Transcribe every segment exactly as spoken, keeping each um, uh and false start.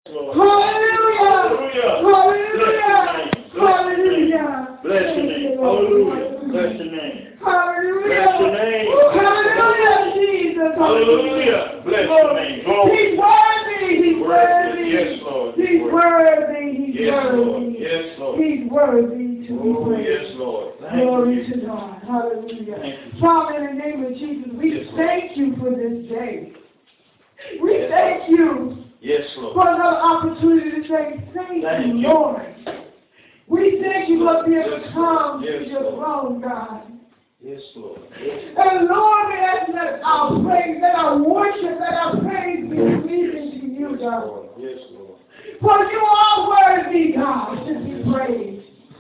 Hallelujah. Hallelujah. Hallelujah. Bless your name. Hallelujah. Bless your name. Hallelujah. Bless your name. Hallelujah, Jesus. Hallelujah. Bless your name. Glory. He's worthy. He's worthy. Yes, Lord. He's worthy. He's Yes, Lord. worthy. Yes, Lord. He's worthy to be Oh, praised. yes, Lord. Thank Glory you. to God. Hallelujah. Thank you. Father, in the name of Jesus, we Yes, Lord. thank you for this day. We Yes, thank you Yes, Lord. for another opportunity to say thank, Thank you, you. Lord. We thank you, Lord, to be able to Yes, come yes, to your Lord. throne, God. Yes, Lord. Yes. And Lord, we ask that our praise, that our worship, that our praise be pleasing to you, God. Lord. Yes, Lord. For you are worthy, God, to be praised.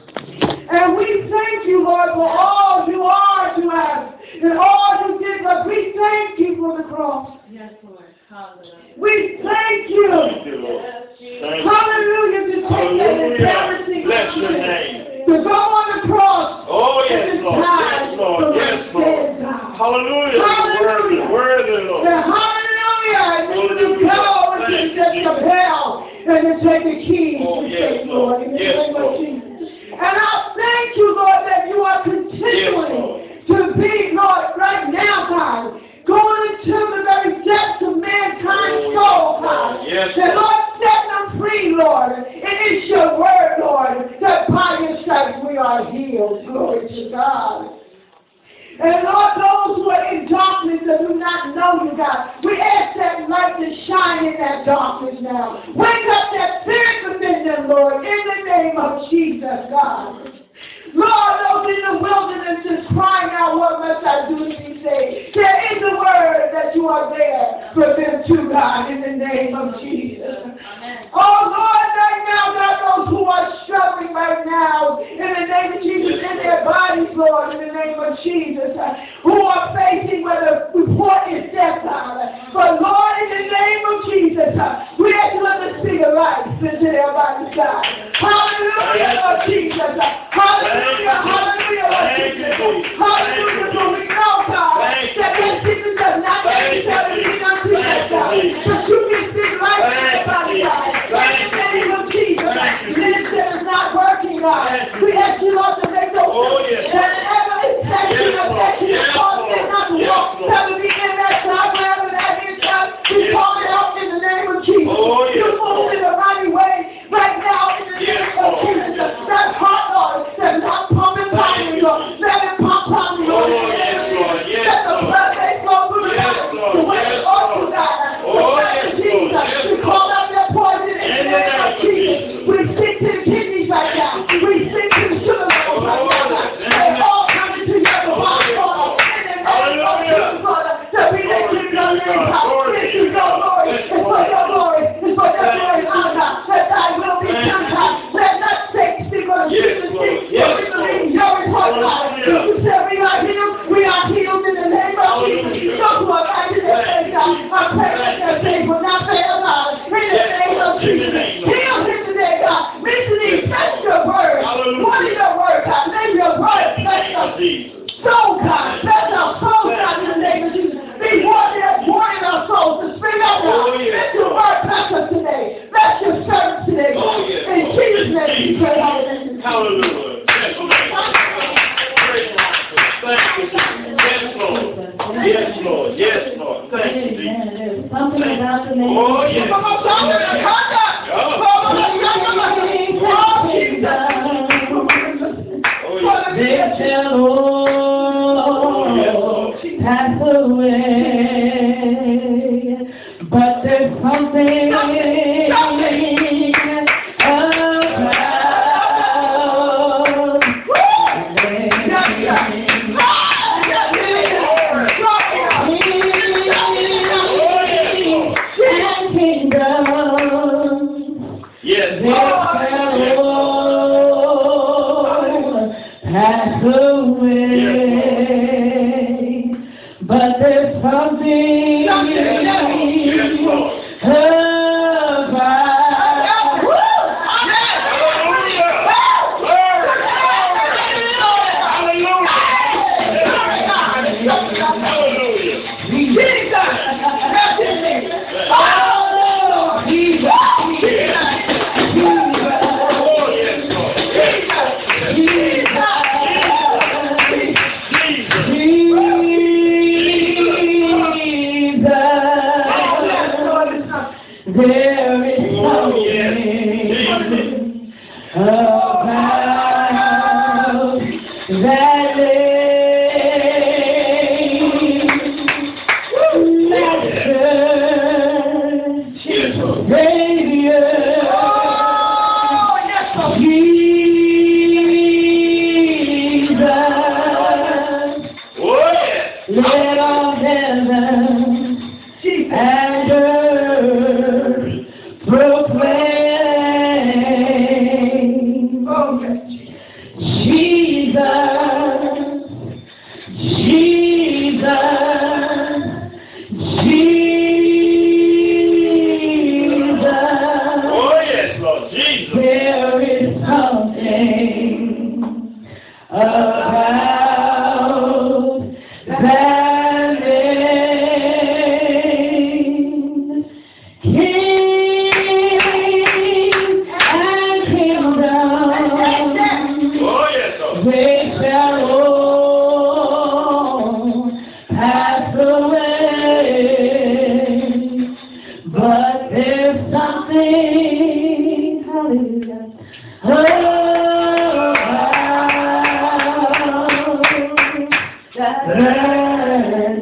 And we thank you, Lord, for all you are to us and all you did for us. We thank you for the cross. Yes, Lord. Hallelujah. We thank you. Thank you, Lord. Thank you. Hallelujah, to take that Hallelujah. embarrassing Bless your sin, name. to go on the cross. Oh, yes, and to Lord. die Yes, Lord. for Yes, my Lord. sins, God. Hallelujah. Worthy, Hallelujah. worthy, Lord. And hallelujah. And then you Hallelujah. go and Thank you you, just Jesus. compel and you take the keys Oh, to yes, take, Lord. Lord, in the Yes, name of Lord. Jesus. And I thank you, Lord, that you are continuing to be, Lord, right now, God, going into the very depths of mankind's Oh, soul, yes, God. Lord. Yes, And Lord. Lord, set them free, Lord. It is your word, Lord, that by your stripes we are healed. Glory to God. And Lord, those who are in darkness and do not know you, God, we ask that light to shine in that darkness now. Wake up that spirit within them, Lord, in the name of Jesus, God. Lord, those in the wilderness is crying out, what must I do to be saved? There is a word that you are there for them too, God, in the name of Jesus. Amen. Oh, Lord, right now, God, those who are struggling right now, in the name of Jesus, in their bodies, Lord, in the name of Jesus, uh, who are facing where the report is death, God. But, Lord, in the name of Jesus, uh, we ask you to speak a life into their bodies, God. Hallelujah, Lord Jesus. Uh, hallelujah, hallelujah, Lord Jesus. Hallelujah, for we know, God, that that sickness does not necessarily be unto us, God. But you can speak life to their body, God. In the name of Jesus, medicine is not working, God. We ask you, Lord, to make those whatever infection or infection is causing them not to walk, that would be in that God, wherever that is, God. We call it out in the name of Jesus. You move in a mighty way right now in the name of Jesus. That heart, Lord, that's not pumping properly, Lord. Let it pump properly, Lord. In the name of Jesus. Let the blood may flow through the body the way it ought to, God. The blood of Jesus. We call out that poison in the name of Jesus. We speak to the kidneys right now. We speak to the sugar levels right now, God. They all coming together, one Lord. In the name of Jesus, Lord. To be the kingdom of your power. This is your glory. It's for your glory. It's for your glory, honor. That thy will be done, God. Let not Satan speak on the Jesus speak. But we believe your report, God. You said we are healed. We are healed in the name of Jesus. Those who are back in their faith, God. I pray that their faith will not fail, God. In the name of Jesus. Heal him today, God. Mention these. That's your word. What is your word, God? Name your word. That's your soul, God. That's our soul, God, in the name of Jesus. Be warning, warning our souls to speak out, God. Let your word bless us today. Bless your servants today, God. In Jesus' name we pray. Hallelujah. Hallelujah. Yes, Lord. Yes, Lord. Yes, Lord. Thank you, Jesus. There's something about the name. Oh, yes. Come on, come on, come on. Come on, They shall all pass away, but there's something pass away, but there's something about There is Oh, yes. something about that name. Master, Yes, Lord. Savior, Jesus, Oh, yes. let all heaven and earth proclaim. Jesus, Jesus, Jesus. Oh, yes, Lord. Jesus. There is something about that name. King and kingdom, Oh, yes, Lord. they shall all pass away. But there's something, hallelujah, about that name.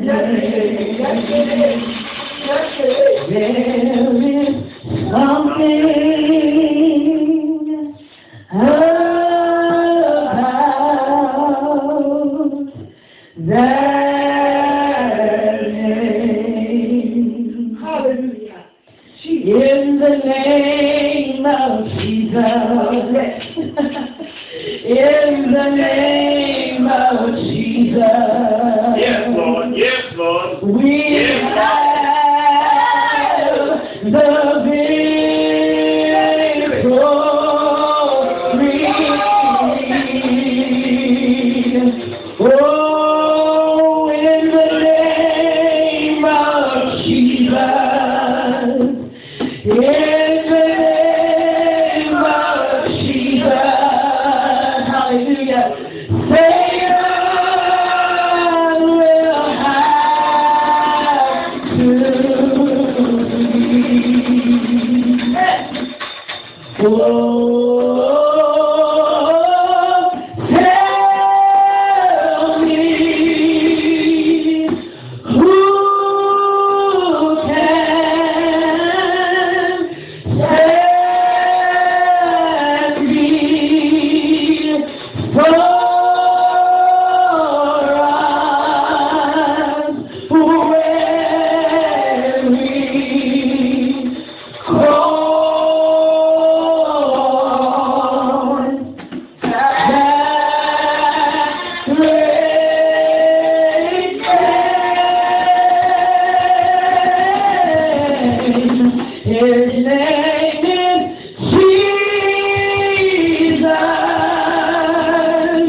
There is something about that name. Hallelujah. In the name of Jesus. In the name of Jesus. Yes, Lord. Yes, Lord. We have the victory. Oh, in the name of Jesus. In the name of Jesus. Hallelujah. Satan will have to leave. Oh, tell me who can stand before us when we call that great name. His name is Jesus.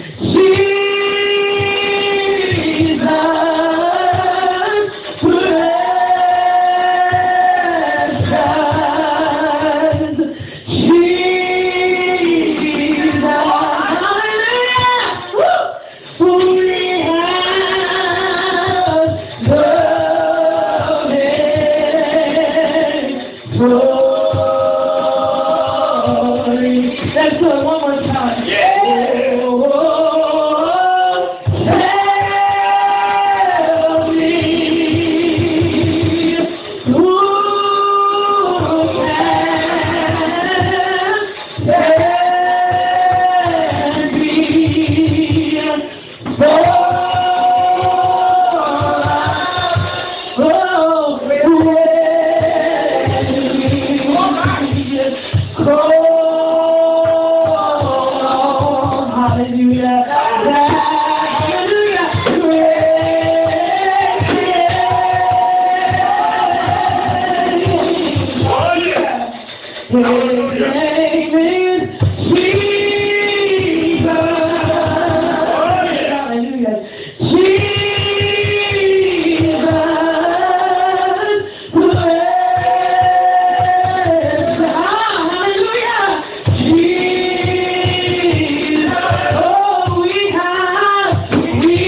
Jesus, precious Jesus. Hallelujah. Woo. We have the victory. Let's do it one more time. Yes. Oh, tell me who can stand before us. Oh, when we call. Hallelujah. Hallelujah. Oh, yes. His name is Jesus. Hallelujah. Jesus. Hallelujah. Jesus. Oh, we have, we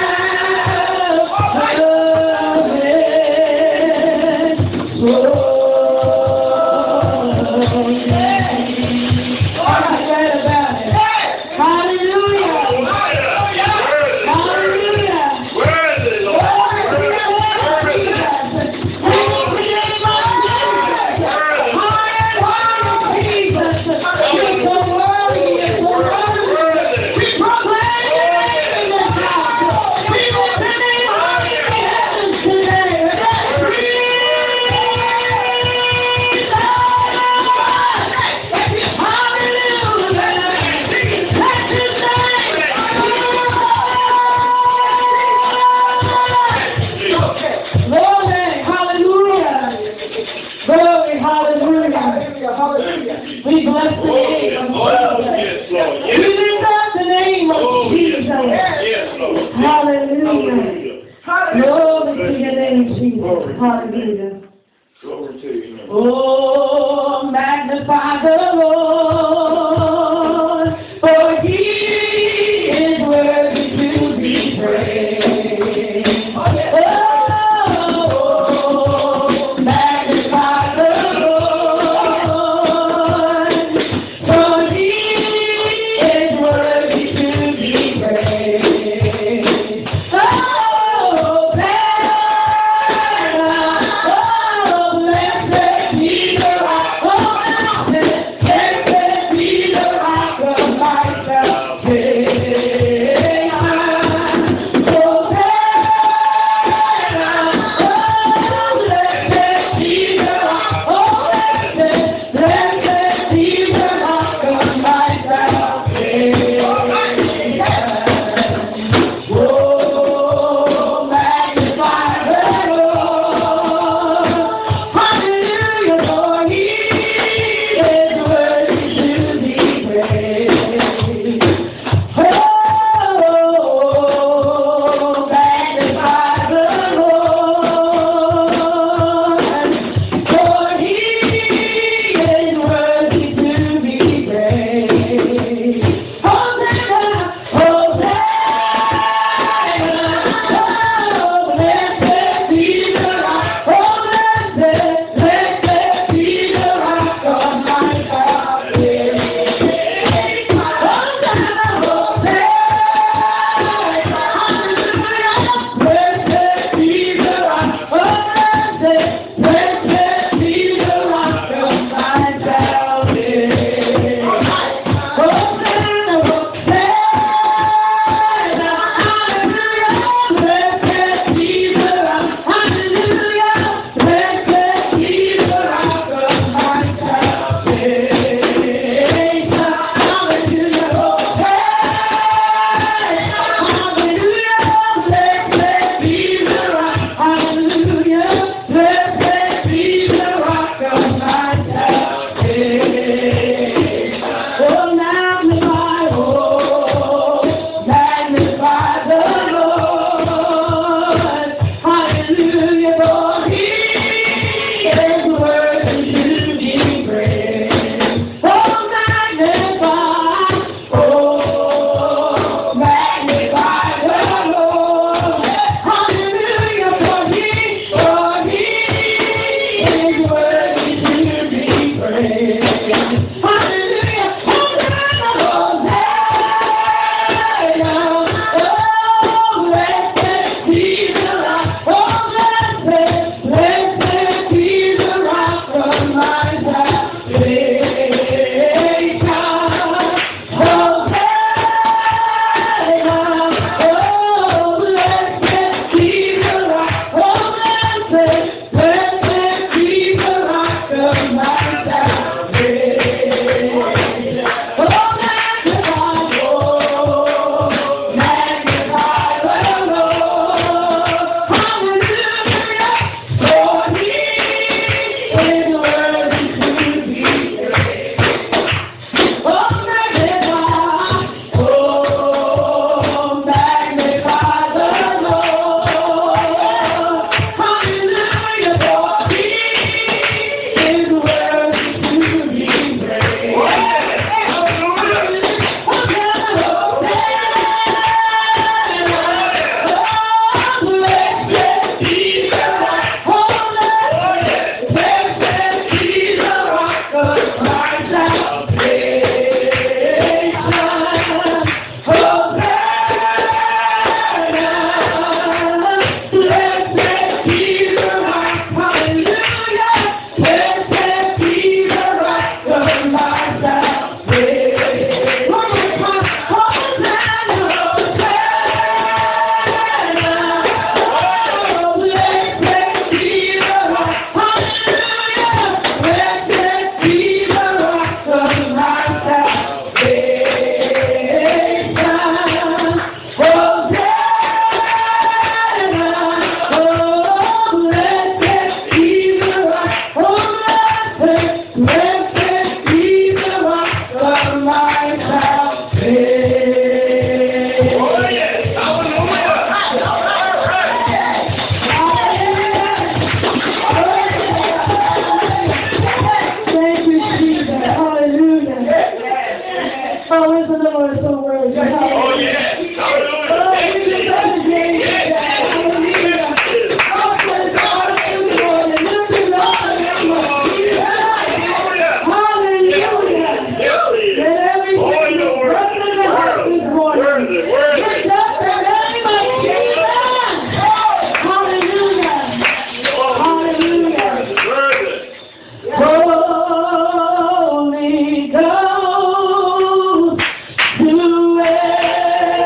have the victory. We bless the name of Jesus. We lift up the name of Jesus. Hallelujah. Glory to your name, Jesus. Hallelujah. Glory to you. Oh, magnify the Lord, for he is worthy to be praised. Oh, magnify the Lord, for he is worthy to be praised. Oh, Oh, yes. Hallelujah. Thank you, Jesus. Holy Ghost, do it.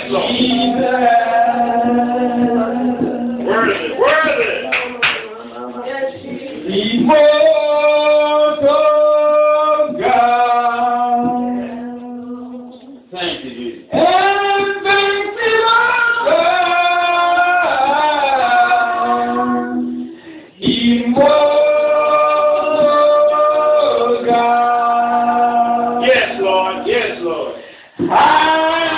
Lord. Jesus. Worthy, worthy. Immortal God. Thank you, Jesus. Invincible God. Immortal God. Yes, Lord. Yes, Lord. How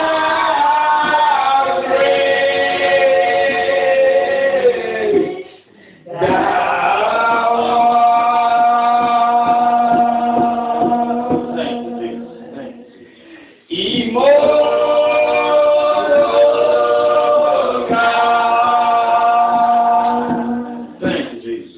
great thou art. Thank you, Jesus. Thank you. Immortal God. Thank you, Jesus.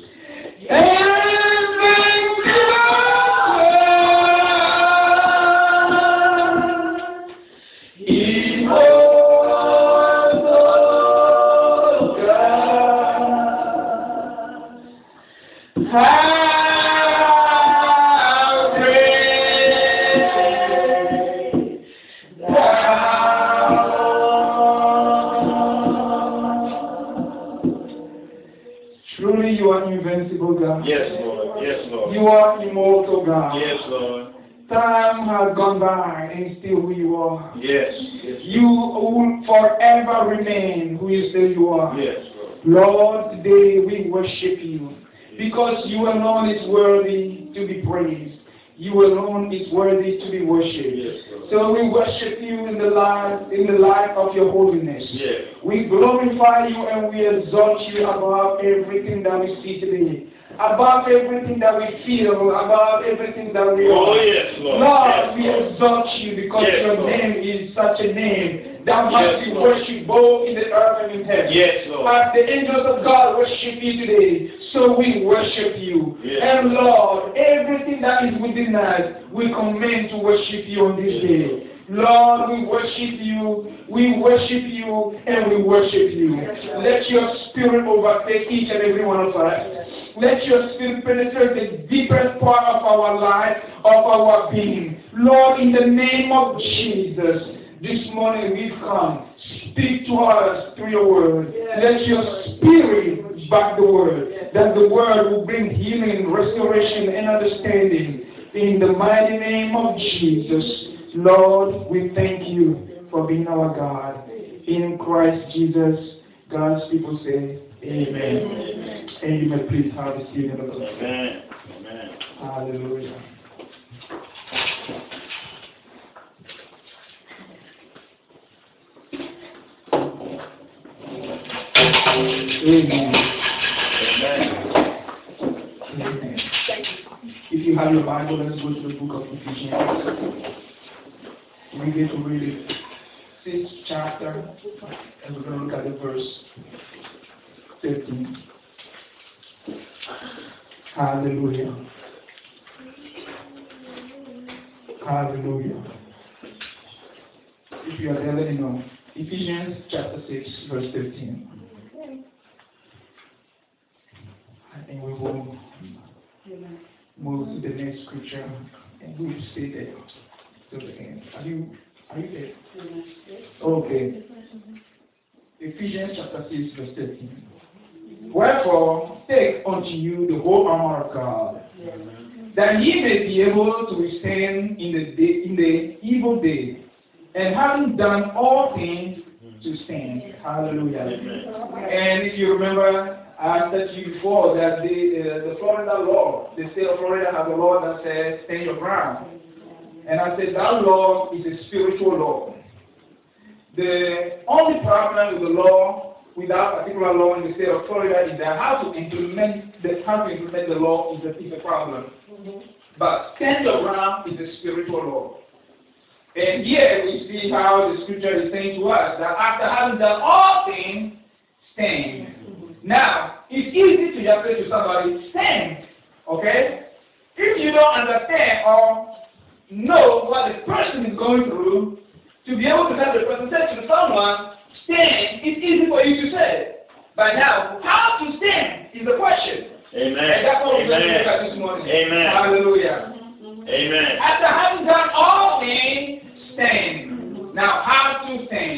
Truly, you are invincible God. Yes, Lord. Yes, Lord. You are immortal God. Yes, Lord. Time has gone by and still who you are. Yes. Yes. You will forever remain who you say you are. Yes, Lord. Lord, today we worship you because you alone is worthy to be praised. You alone is worthy to be worshipped. Yes, Lord. So we worship you in the life in the light of your holiness. Yes. We glorify you and we exalt you above everything that we see today, above everything that we feel, above everything that we Oh, are. yes, Lord. Lord, Yes, we Lord. exalt you because Yes, your Lord. name is such a name that must Yes, be Lord. worshipped both in the earth and in heaven. Yes, Lord. As the angels of God worship you today, so we worship you. Yes. And Lord, everything that is within us, we command to worship you on this Yes, day. Lord, we worship you, we worship you, and we worship you. Let your spirit overtake each and every one of us. Let your spirit penetrate the deepest part of our life, of our being. Lord, in the name of Jesus, this morning we've come. Speak to us through your word. Let your spirit back the word, that the word will bring healing, restoration, and understanding. In the mighty name of Jesus, Lord, we thank you for being our God. In Christ Jesus, God's people say, Amen. Amen. And you may please have a seat. Amen. Amen. Hallelujah. Amen. Amen. Amen. If you have your Bible, let's go to the book of Ephesians. We get to read the sixth chapter, and we're going to look at the verse thirteen. Hallelujah. Hallelujah. If you are there, let me know. Ephesians chapter six, verse thirteen. And we will move to the next scripture, and we will stay there till the end. Are you, are you there? Okay. Ephesians chapter six, verse thirteen. Wherefore, take unto you the whole armor of God, that ye may be able to withstand in the day, in the evil day, and having done all things to stand. Hallelujah. Amen. And if you remember, I said to you before that the, uh, the Florida law, the state of Florida has a law that says stand your ground. And I said that law is a spiritual law. The only problem with the law, with that particular law in the state of Florida, is that how to implement the, how to implement the law is a, is a problem. But stand your ground is a spiritual law. And here we see how the scripture is saying to us that after having done all things, stand. Now, it's easy to just say to somebody, stand. Okay? If you don't understand or know what the person is going through, to be able to have the person say to someone, stand, it's easy for you to say. But now, how to stand is the question. Amen. And that's what we're going to Amen. look at this morning. Amen. Hallelujah. Amen. After having done all things, stand. Now, how to stand?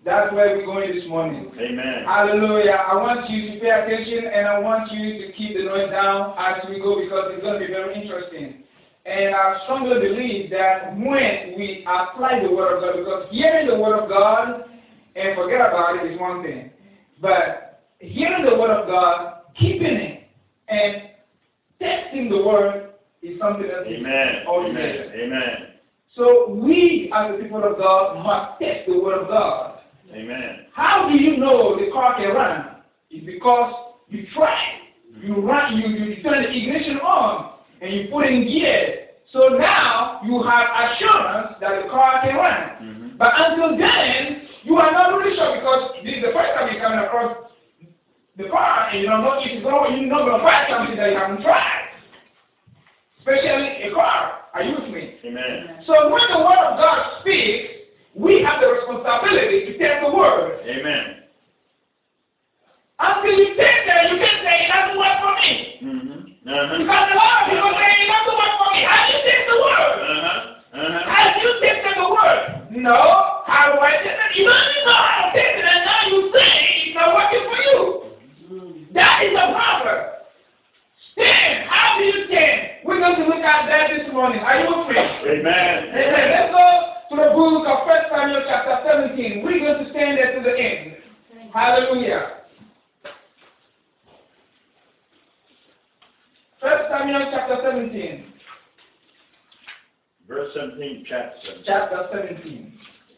That's where we're going this morning. Amen. Hallelujah. I want you to pay attention and I want you to keep the noise down as we go because it's going to be very interesting. And I strongly believe that when we apply the Word of God, because hearing the Word of God and forget about it is one thing, but hearing the Word of God, keeping it, and testing the Word is something else. Amen. Amen. Amen. So we, as the people of God, must test the Word of God. Amen. How do you know the car can run? It's because you try. You run, you, you turn the ignition on and you put in gear. So now you have assurance that the car can run. Mm-hmm. But until then, you are not really sure because this is the first time you're coming across the car and you don't know if it's going, you're not going to find something that you haven't tried. Especially a car. Are you with me? Amen. So when the Word of God speaks, we have the responsibility to test the Word. Amen. Until you test it, you can say it doesn't work for me. Mm-hmm. Uh-huh. Because a lot of people say it doesn't work for me. How do you test the Word? Uh-huh. Uh-huh. How do you test the Word? No. How do I test it? You don't even know how to test it, and now you say it's not working for you. That is a problem. Stand. How do you stand? We're going to look at that this morning. Are you with me? Amen. Amen. Let's go to the book of First Samuel chapter seventeen. We're going to stand there to the end. Hallelujah. First Samuel chapter seventeen. Verse seventeen, chapter seventeen. Chapter seventeen.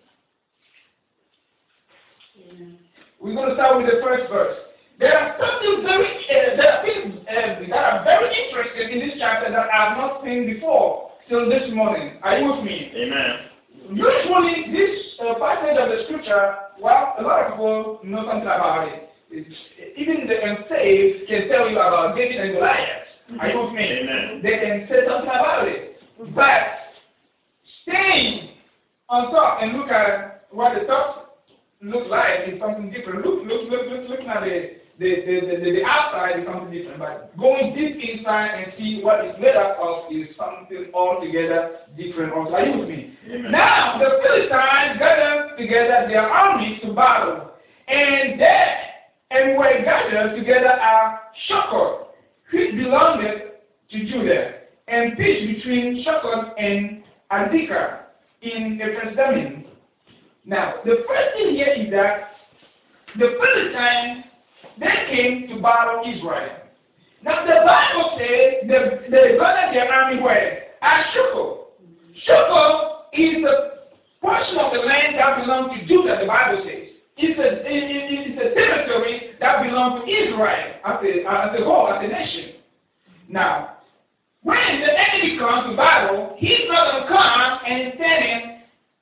Amen. We're going to start with the first verse. There are something very, uh, there are things uh, that are very interesting in this chapter that I have not seen before till this morning. Are you with me? Amen. Usually, this uh, passage of the scripture, well, a lot of people know something about it. It's, even the unsaved can tell you about David and Goliath. Mm-hmm. Are you with me? Amen. They can say something about it. But staying on top and look at what the top looks like is something different. Look, look, look, look, looking at the The, the, the, the outside is something different, but going deep inside and see what it's made up of is something altogether different also. Are you with me? Amen. Now, the Philistines gathered together their armies to battle, and there and were gathered together at Succoth, which belonged to Judah, and pitched between Succoth and Azekah in Ephraim. Now, the first thing here is that the Philistines, they came to battle Israel. Now the Bible says they, they gathered their army where? At Succoth. Succoth is the portion of the land that belongs to Judah, the Bible says. It's a, it, it's a territory that belongs to Israel as a, as a whole, as a nation. Now, when the enemy comes to battle, he's not going to come and stand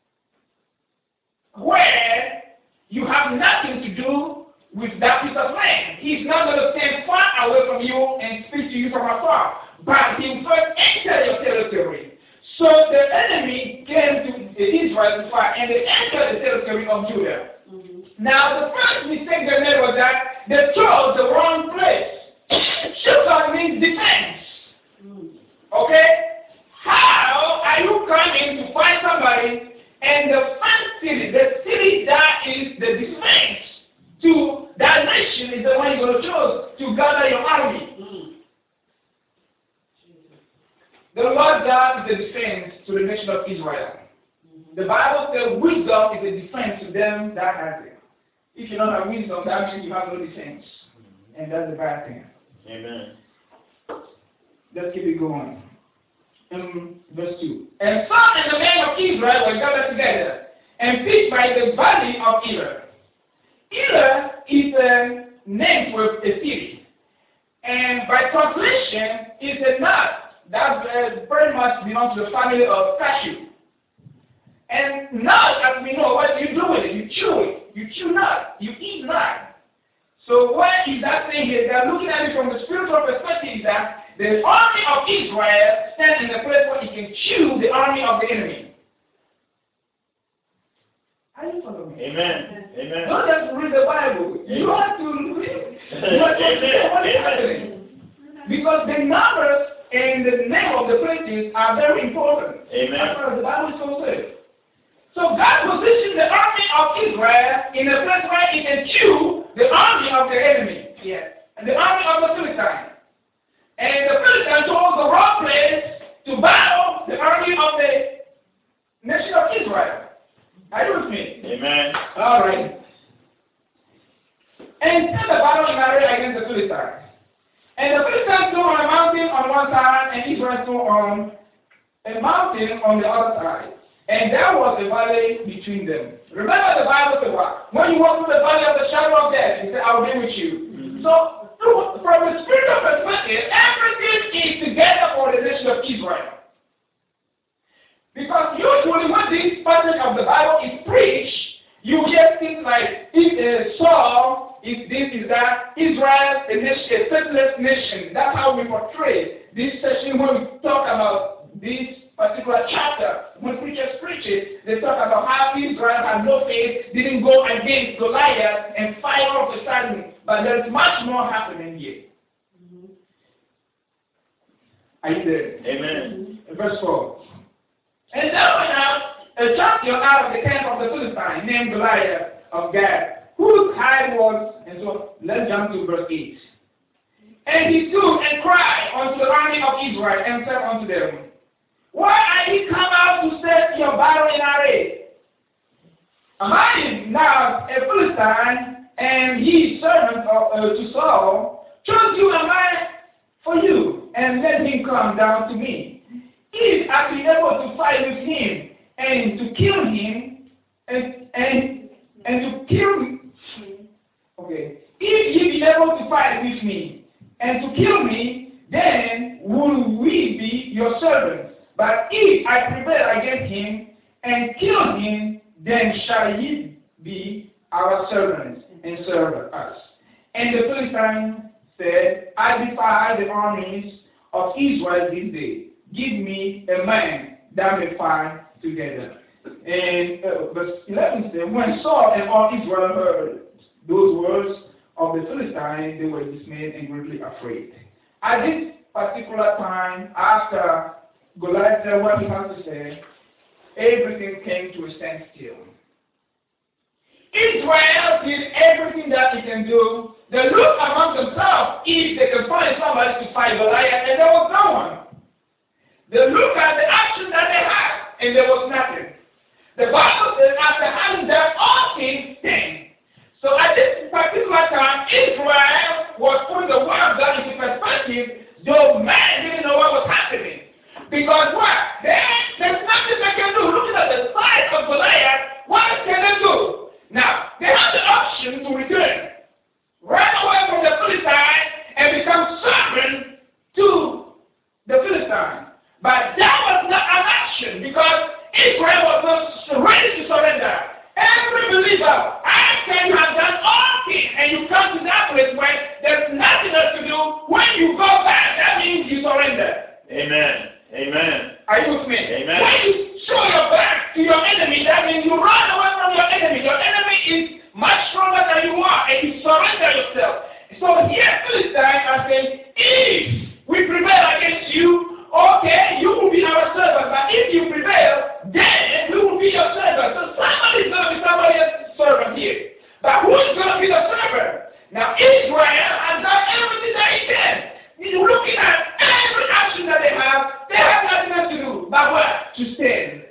where you have nothing to do with that piece of land. He's not going to stand far away from you and speak to you from afar, but he will first enter your territory. So the enemy came to Israel to fight, and they entered the territory of Judah. Mm-hmm. Now the first mistake they made was that they chose the wrong place. Succoth means defense. Mm-hmm. Okay? How are you coming to fight somebody and the first city, the city that is the defense to that nation is the one you're going to choose to gather your army. Mm. The Lord God is a defense to the nation of Israel. Mm-hmm. The Bible says wisdom is a defense to them that have it. If you don't have wisdom, that means you have no defense. Mm-hmm. And that's the bad thing. Amen. Let's keep it going. Um, verse two. And some and the men of Israel were gathered together and pitched by the valley of Elah. Elah is a name for a city, and by translation, it's a nut that uh, very much belongs to the family of cashew. And nut, as we know, what do you do with it? You chew it. You chew nut. You eat nut. So what is that saying here? They're looking at it from the spiritual perspective that the army of Israel stands in the place where it can chew the army of the enemy. Are you following me? Amen. Amen. Don't just read the Bible. Amen. You have to read. You have to understand what is happening. Because the numbers and the name of the places are very important. Amen. As far as the Bible is concerned. So God positioned the army of Israel in a place where it can kill the army of the enemy. Yes. And the army of the Philistines. And the Philistines chose the wrong place to battle the army of the nation of Israel. Are you with me? Amen. All right. And set the battle in array against the Philistines. And the Philistines stood on a mountain on one side, and Israel stood on a mountain on the other side. And there was a valley between them. Remember the Bible said what? When you walk through the valley of the shadow of death, he said, I will be with you. Mm-hmm. So, from a spiritual perspective, everything is together for the nation of Israel. Because usually when this passage of the Bible is preached, you hear things like, if uh, Saul, if this is that, Israel, a nation, a faithless nation. That's how we portray this session when we talk about this particular chapter. When preachers preach it, they talk about how Israel had no faith, didn't go against Goliath and fight all of a sudden. But there's much more happening here. Mm-hmm. Are you there? Amen. Mm-hmm. Verse four. And there went out a champion out of the camp of the Philistines named Goliath of Gath, whose height was, and so let's jump to verse eight. And he stood and cried unto the army of Israel and said unto them, why are ye come out to set your battle in array? Am I now a Philistine, and ye servant of, uh, to Saul? Chose you a man for you, and let him come down to me. If I be able to fight with him, and to kill him, and and and to kill me, okay. If ye be able to fight with me, and to kill me, then will we be your servants. But if I prevail against him and kill him, then shall ye be our servants and serve us. And the Philistines said, I defy the armies of Israel this day. Give me a man that may fight together. And uh, verse eleven says, when Saul and all Israel heard those words of the Philistines, they were dismayed and greatly afraid. At this particular time, after Goliath said what he has to say, everything came to a standstill. Israel did everything that he can do. They looked among themselves if they could find somebody to fight Goliath, and there was no one. They looked at the action that they had, and there was nothing. The Bible says, after having done all things, stand. So at this particular time, Israel was putting the word of God into perspective, though man didn't know what was happening. Because what? There, there's nothing they can do. Looking at the size of Goliath, what can they do? Now, they have the option to return, run away from the Philistines and become servant to the Philistines. But that was not an option because Israel was not ready to surrender. Every believer, after you have done all things and you come to that place where there's nothing else to do, when you go back, that means you surrender. Amen. Amen. Are you with me? Amen. When you show your back to your enemy, that means you run away from your enemy. Your enemy is much stronger than you are, and you surrender yourself. So here, Philistines are saying, if we prevail against you, okay, you will be our servant. But if you prevail, then we will be your servant. So somebody is going to be somebody else's servant here. But who is going to be the servant? Now, Israel has done everything that he can. He's looking at every action that they have, they have nothing else to do but what? To stand.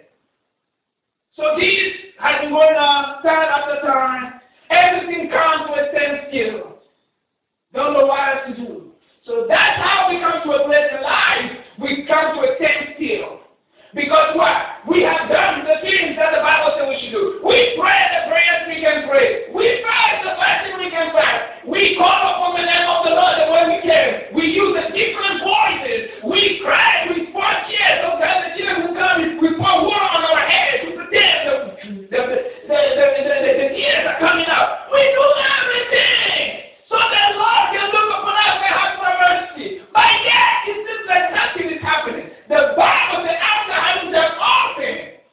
So this has been going on time after time. Everything comes to a standstill. Don't know what else to do. So that's how we come to a place in life. We come to a standstill. Because what? We have done the things that the Bible says we should do. We pray the prayers we can pray. We fast the fasting we can fast. We call upon the name of the Lord the way we can. We use the different voices. We cry. We pour tears. Sometimes the children who come, we pour water on our heads. We pretend the, the, the, the, the, the, the, the tears are coming out. We do everything so that Lord can look upon us and have some mercy. But yet, it seems like nothing is happening. The Bible says, after having done all things,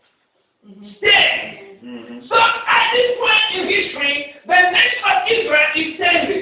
stand. Mm-hmm. So at this point in history, the nation of Israel is standing.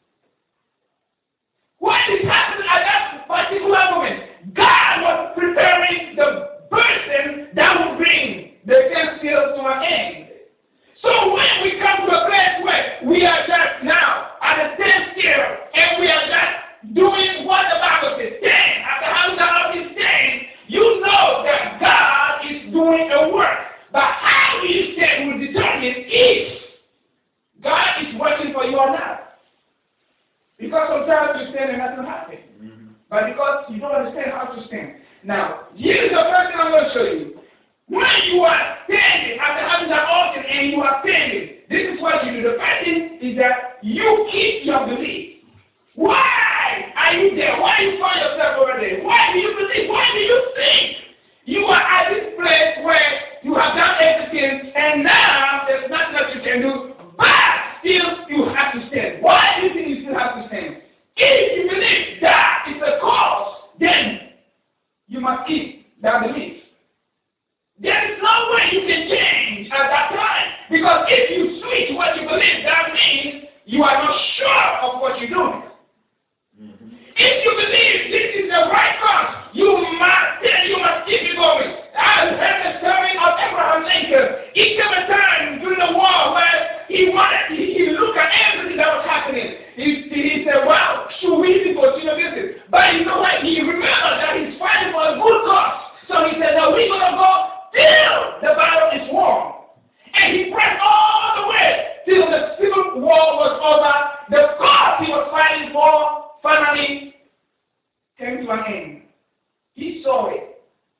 What is happening at that particular moment? God was preparing the person that would bring the standstill to an end. So when we come to a place where we are just now at a standstill and we are just doing what the Bible says, stand at the house of his stand, you know that God is doing a work. But how you stand will determine if God is working for you or not. Because sometimes you stand and nothing happens. Mm-hmm. But because you don't understand how to stand. Now, here's the first thing I'm going to show you. When you are standing at the house of the altar and you are standing, this is what you do. The first thing is that you keep your belief. Why are you there? Why you find yourself over there? Why do you believe? Why do you think you are at this place where you have done everything and now there's nothing else you can do, but still you have to stand? Why do you think you still have to stand? If you believe that is the cause, then you must keep that belief. There is no way you can change at that time. Because if you switch what you believe, that means you are not sure of what you're doing. Mm-hmm. If you believe this is the right cause, you must then you must keep it going. I heard the story of Abraham Lincoln. He came a time during the war where he wanted he, he looked at everything that was happening. He, he said, well, should we be continue this? But you know what? He remembered that he's fighting for a good cause. So he said, no, we're gonna go till the battle is won. And he pressed all the way till the civil war was over. The cause he was fighting for finally came to an end. He saw it.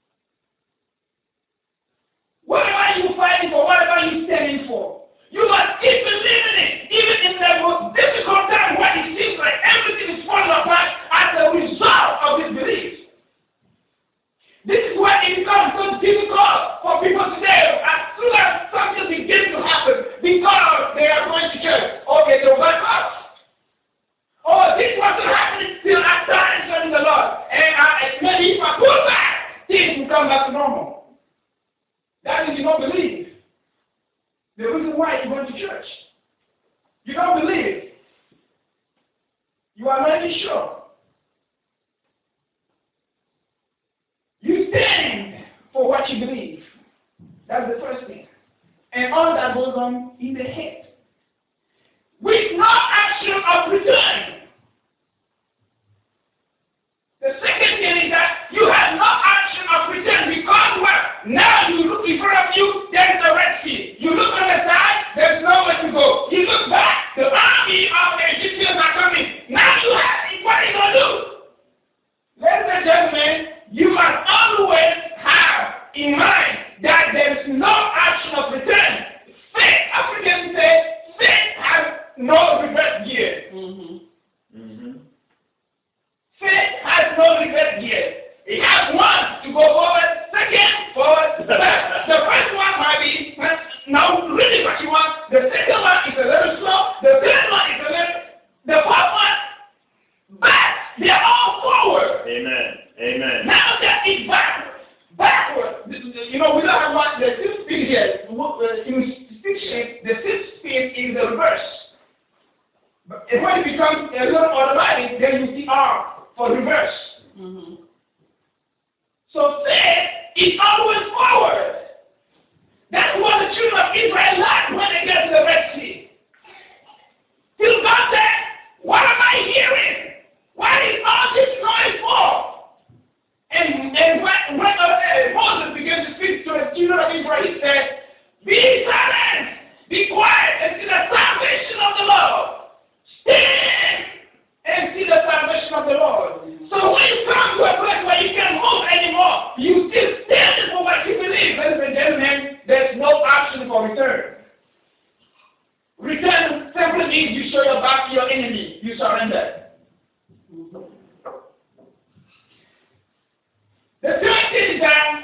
Whatever you're fighting for, whatever you're standing for, you must keep believing it, even in the most difficult time when it seems like everything is falling apart as a result of this belief. This is why it becomes so difficult for people today as soon as something begins to happen because they are going to church. Okay, they'll back up. Oh, this wasn't happening till I started serving the Lord. And I, maybe if I pull back, things will come back to normal. That means you don't believe. The reason why you're going to church. You don't believe. You are not even sure. You stand for what you believe. That's the first thing. And all that goes on in the head. With no action of return. The second thing is that you have no action of return because what? Now you look in front of you, there's a Red Sea. You look on the side, there's nowhere to go. You look back, the army of the Egyptians are coming. Now you have, what are you going to do? Ladies and gentlemen, you must always have in mind that there is no action of return. Faith, Africans say, faith has no reverse gear. Mm-hmm. Mm-hmm. Faith has no reverse gear. It has one to go forward, second, forward, back. The first one might be now really what you want. The second one is a little slow. The third one is a little, the fourth one, back. They are all forward. Amen. Amen. Now that is backward. Backward. You know, we don't have one, the sixth speed here. In fiction, the sixth speed is the reverse. But when it becomes a little automatic, then you see R for reverse. Mm-hmm. So faith is always forward. That's what the children of Israel lacked when they get to the Red Sea. Till God said, what am I hearing? What is all this noise for? And, and when, when uh, Moses began to speak to the children of Israel, he said, be silent, be quiet, and see the salvation of the Lord. Stand and see the salvation of the Lord. So when you come to a place where you can't move anymore, you still stand for what you believe. Ladies and gentlemen, there's no action for return. Return simply means you show your back to your enemy. You surrender. The third thing is that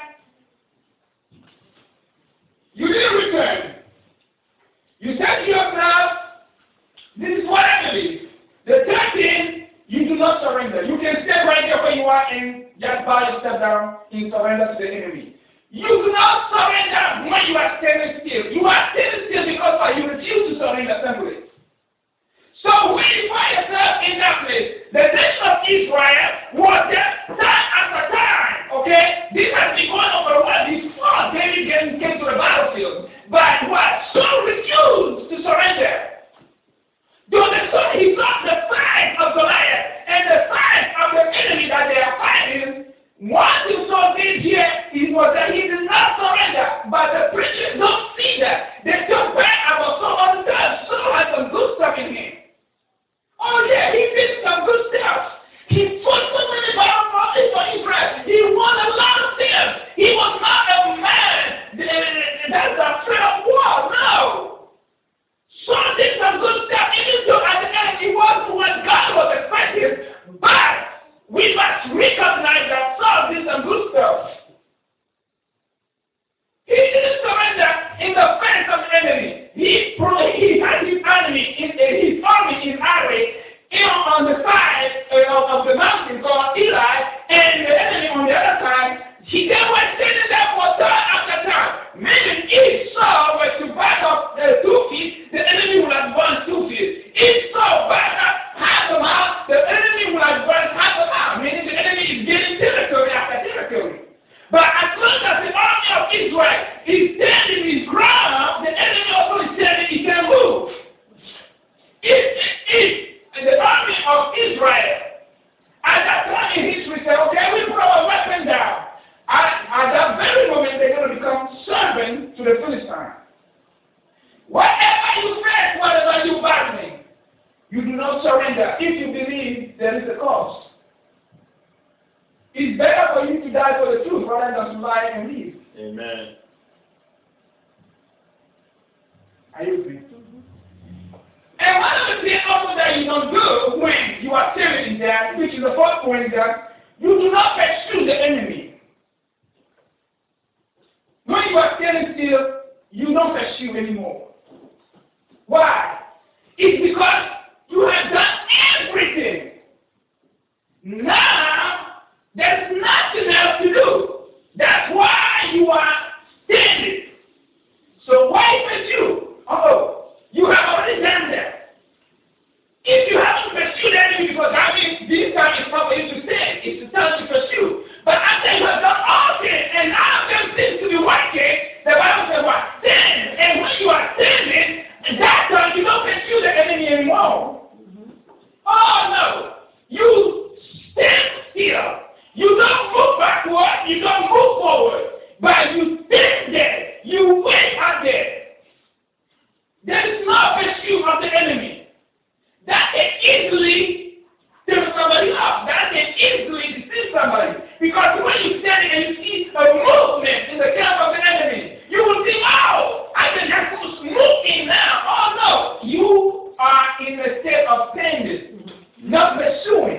you didn't return. You said to yourself, this is what I believe. The third thing, you do not surrender. You can stay right there where you are and just bow yourself down and surrender to the enemy. You do not surrender when you are standing still. You are standing still because you refuse to surrender simply. So when you find yourself in that place, the nation of Israel was there time after time. Okay? This has been going on for a while before David came to the battlefield. But what? Saul refused that, but the preachers don't see that. They talk bad about someone that Saul has some good stuff in him. Oh yeah, he did some good stuff. He fought so many battles for Israel. He won a lot of things. He was not a man that's afraid of war. No. Saul did some good stuff. Even though at the end he wasn't what God was expecting. But we must recognize that Saul did some good stuff. He didn't surrender in the face of the enemy. He, he had his enemy, in, uh, his army in array on the side uh, of the mountain called Eli, and the enemy on the other side. He, they were standing there for time after time. Meaning, if Saul were to back up uh, two feet, the enemy would advance two feet. If Saul back up half a mile, the enemy would advance half a mile. Meaning, the enemy is getting territory after territory. But as long as the army of Israel is standing his ground, the enemy also is standing, he can move. If, if the army of Israel, at that time in history, say, okay, we put our weapon down, at, at that very moment, they're going to become servants to the Philistines. Whatever you face, whatever you're battling, you do not surrender if you believe there is a cause. It's better for you to die for the truth rather than to lie and live. Amen. Are you with me? And one of the things also that you don't do when you are standing there, which is the fourth point, that you do not pursue the enemy. When you are standing still, you don't pursue anymore. Why? It's because you have done everything. Now, there's nothing else to do. That's why you are standing. So why pursue? Uh-oh, you have already done that. If you haven't pursued the enemy, because I mean, this time is not for you to stand, it's the time to pursue. But after you have done all this, and none of them seems to be working, the Bible says what? Stand. And when you are standing, at that time you don't pursue the enemy anymore. Mm-hmm. Oh no, you stand still. You don't move backward, you don't move forward, but you stand there, you wait out there. There is no pursuit of the enemy. That can easily turn somebody off. That can easily deceive somebody. Because when you stand and you see a movement in the camp of the enemy, you will think, oh, I can just move in now. Oh no, you are in a state of standing, not pursuing.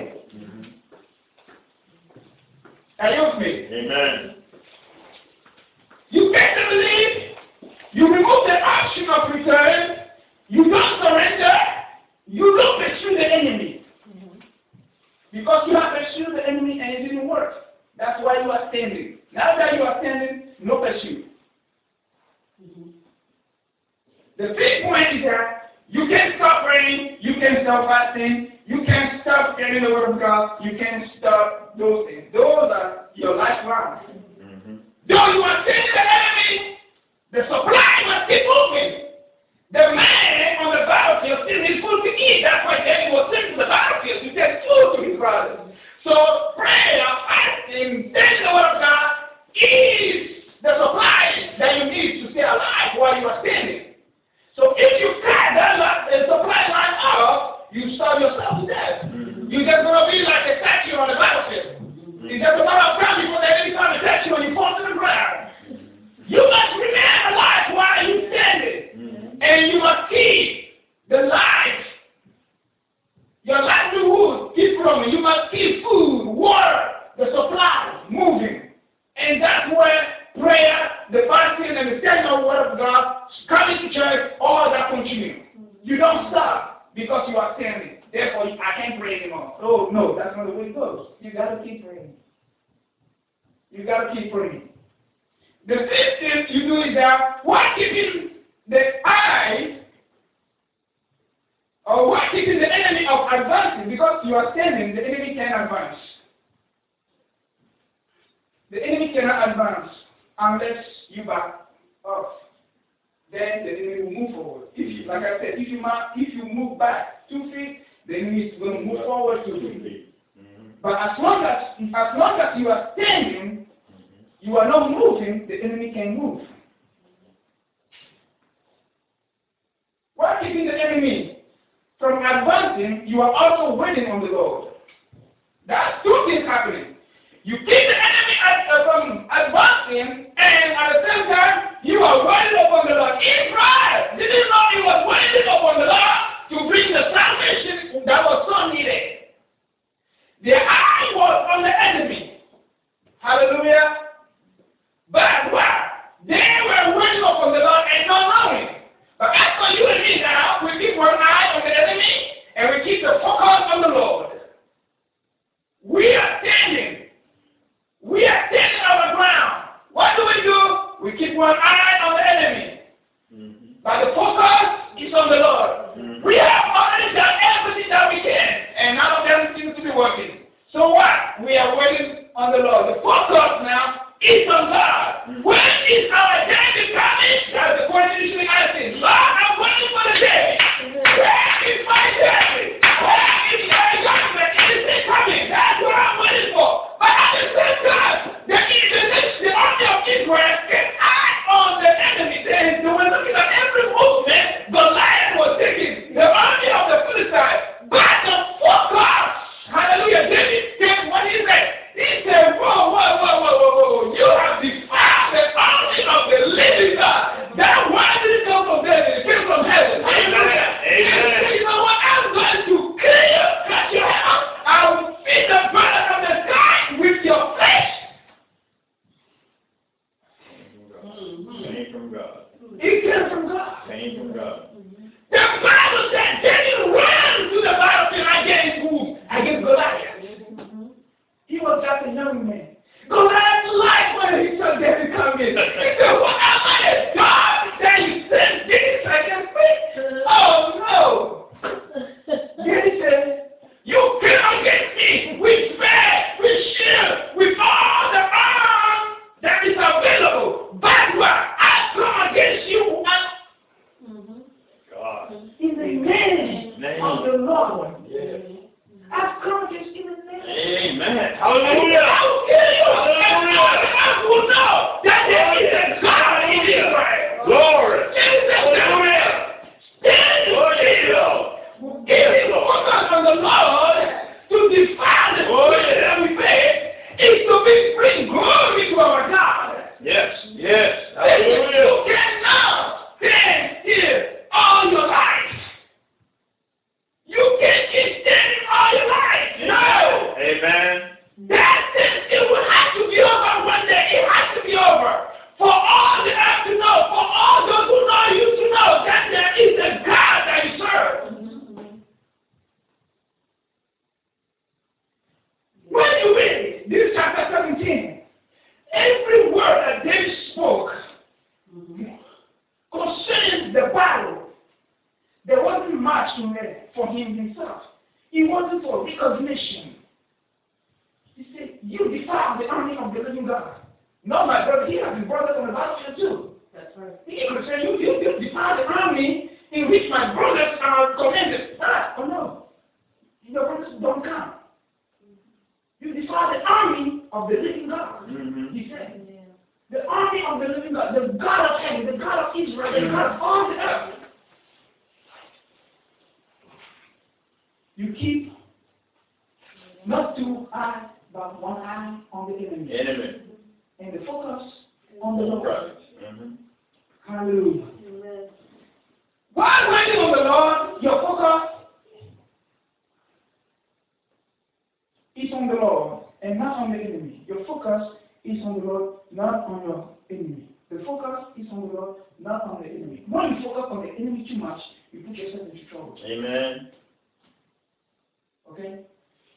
Are you with me? Amen. You get to believe, you remove the option of return, you don't surrender, you don't pursue the enemy. Mm-hmm. Because you have pursued the enemy and it didn't work. That's why you are standing. Now that you are standing, no pursuit. Mm-hmm. The big point is that you can't stop praying, you can't stop fasting, you can't stop getting the word of God, you can't stop those things. Those are your lifeline. Mm-hmm. Though you are seeing the enemy, the supply must keep moving. The man on the battlefield still needs food to eat. That's why David was sent to the battlefield to take food to his brothers. So prayer, fasting, saying the word of God is the supply that you need to stay alive while you are standing. So if you cut that uh, supply line off, you starve yourself to death. Mm-hmm. You're just going to be like a statue on the battlefield. Mm-hmm. It's just a matter of time before the enemy comes to touch you and you fall to the ground. Mm-hmm. You must remain alive while you're standing. Mm-hmm. And you must keep the life, your livelihood, keep growing. You must keep food, water, the supply moving. And that's where prayer, the fasting, and the saying of the word of God, coming to church, all that continue. You don't stop because you are standing. Therefore, I can't pray anymore. Oh, no, that's not the way it goes. You got to keep praying. You got to keep praying. The fifth thing you do is that why keeping the eyes or why keeping the enemy of advancing? Because you are standing, the enemy can advance. The enemy cannot advance unless you back off. Then the enemy will move forward. If you, like I said, if you if you move back two feet, the enemy is going to move forward two feet. Mm-hmm. But as long as as long as you are standing, mm-hmm. you are not moving, the enemy can move. are keeping the enemy from advancing, you are also waiting on the Lord. That's two things happening. You keep the enemy at, uh, from advancing, and at the same time, you are waiting upon the Lord. Israel didn't know he was waiting upon the Lord to bring the salvation that was so needed. Their eye was on the enemy. Hallelujah. But what? They were waiting upon the Lord and not knowing. But as for you and me now, we keep one eye on the enemy and we keep the focus on the Lord. We are standing. We are standing on the ground. What do we do? We keep one eye on the enemy. Mm-hmm. But the focus is on the Lord. Mm-hmm. We have already done everything that we can, and none of them seems to be working. So what? We are waiting on the Lord. The focus now is on God. Mm-hmm. When is our day coming? That's the question you should be asking. Lord, I'm waiting for the day. Where is my day? Where is my judgment? Is it coming? That's what I'm waiting for. But at the same time, the, the, the army of Israel kept eye on the enemy. They, they were looking at every movement Goliath was taking. The army of the Philistines. But the focus, hallelujah, David said what he said. He said, whoa, whoa, whoa, whoa, whoa, whoa. You have defiled the army of the living God. That why did it come from David? It came from heaven. Hallelujah. Amen. And you know what? I'm going to kill you. Cut your head off. I will feed the bird from the sky with your flesh. Came from God. It came from God. Came from God. The Bible said David ran to the battlefield against who? Against Goliath. He was just a young man. Goliath liked when he saw David come in. He said, what am I, a God that you sent this against me? Oh no. David said, you came against me with spear, with shield, with all the arm that is available. But what? I come against you and God. in the name, name of the Lord. Yes. I've come against you in the name. Amen. Hallelujah. I will kill you. Hallelujah. I will know that there is a God in Israel. Glory. There is a God. Stand still. If you focus on the Lord to define the spirit that we face, is to be bring glory to our God. Yes. Yes. Hallelujah. You cannot stand still all your life. You can't keep standing all your life. No. Amen. That thing, it will have to be over one day. It has to be over. For all the earth to know, for all those who know you to know that there is a God that you serve. When you read this chapter seventeen, every word that David spoke concerning the battle, there wasn't much in there for him himself. It wasn't for recognition. He said, you defile the army of the living God. No, my brother, he has been brought up on the battlefield too. That's right. He could say, you, you, you defile the army in which my brothers are commanded. Ah, oh no. Your brothers don't come. You defile the army of the living God. Mm-hmm. He said, yeah. The army of the living God, the God of heaven, the God of Israel, the God of all the earth. You keep not two eyes, but one eye on the enemy. Enemy. And the focus on the Lord. Right. Mm-hmm. Hallelujah. Amen. While waiting on the Lord, your focus is on the Lord and not on the enemy. Your focus is on the Lord, not on your enemy. The focus is on the Lord, not on the enemy. When you focus on the enemy too much, you put yourself into trouble. Amen. Okay?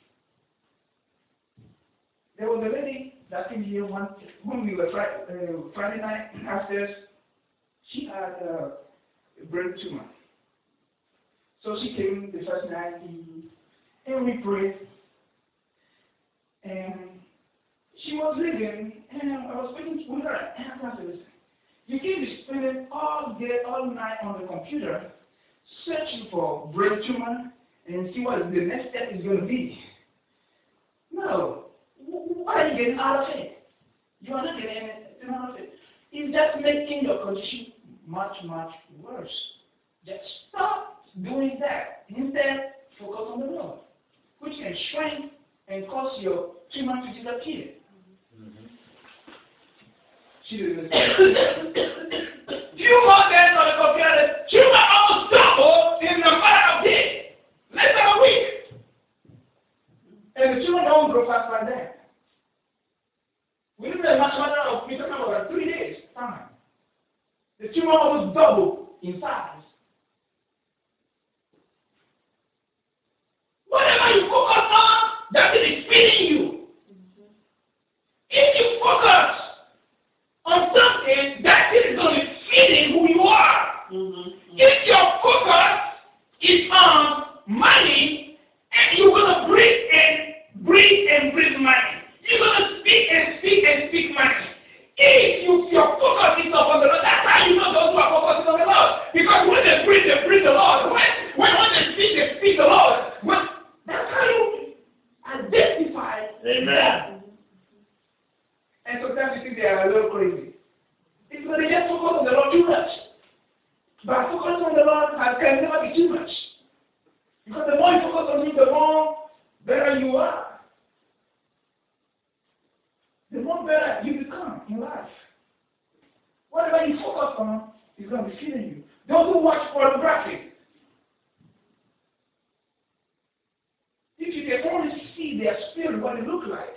There was a lady that came here one, when we were Friday, uh, Friday night upstairs. She had uh, a brain tumor. So she came the first night and we prayed. And she was leaving and I was waiting with her. And I said, listen, you can't be spending all day, all night on the computer searching for brain tumor and see what the next step is going to be. No. What are you getting out of it? You are not getting anything out of it. It's just making your condition much, much worse. Just stop doing that. Instead, focus on the Lord, which can shrink and cause your tumor to disappear. Mm-hmm. She didn't listen. Tumor then on the computer, tumor almost double in a matter of days, less than a week. And the tumor don't grow fast like that. Within a matter of, we're talking about three days time. The tumor almost double in size. Whatever you focus on, that is feeding you. Mm-hmm. If you focus on something, that is going to be feeding who you are. Mm-hmm. If your focus is on money, and you're going to breathe and breathe and breathe money. You're going to speak and speak and speak money. If you, your focus is upon the Lord, that's how you know those who are focusing on the Lord. Because when they breathe, they breathe the Lord. When, when, when they speak, they speak the Lord. When, that's how you identify. Amen. That. And sometimes you think they are a little crazy. It's because they just focus on the Lord too much. But focus on the Lord can never be too much. Because the more you focus on Him, the more better you are. The more better you become in life. Whatever you focus on is going to be feeding you. Those who watch pornography, if you can only see their spirit, what it looks like.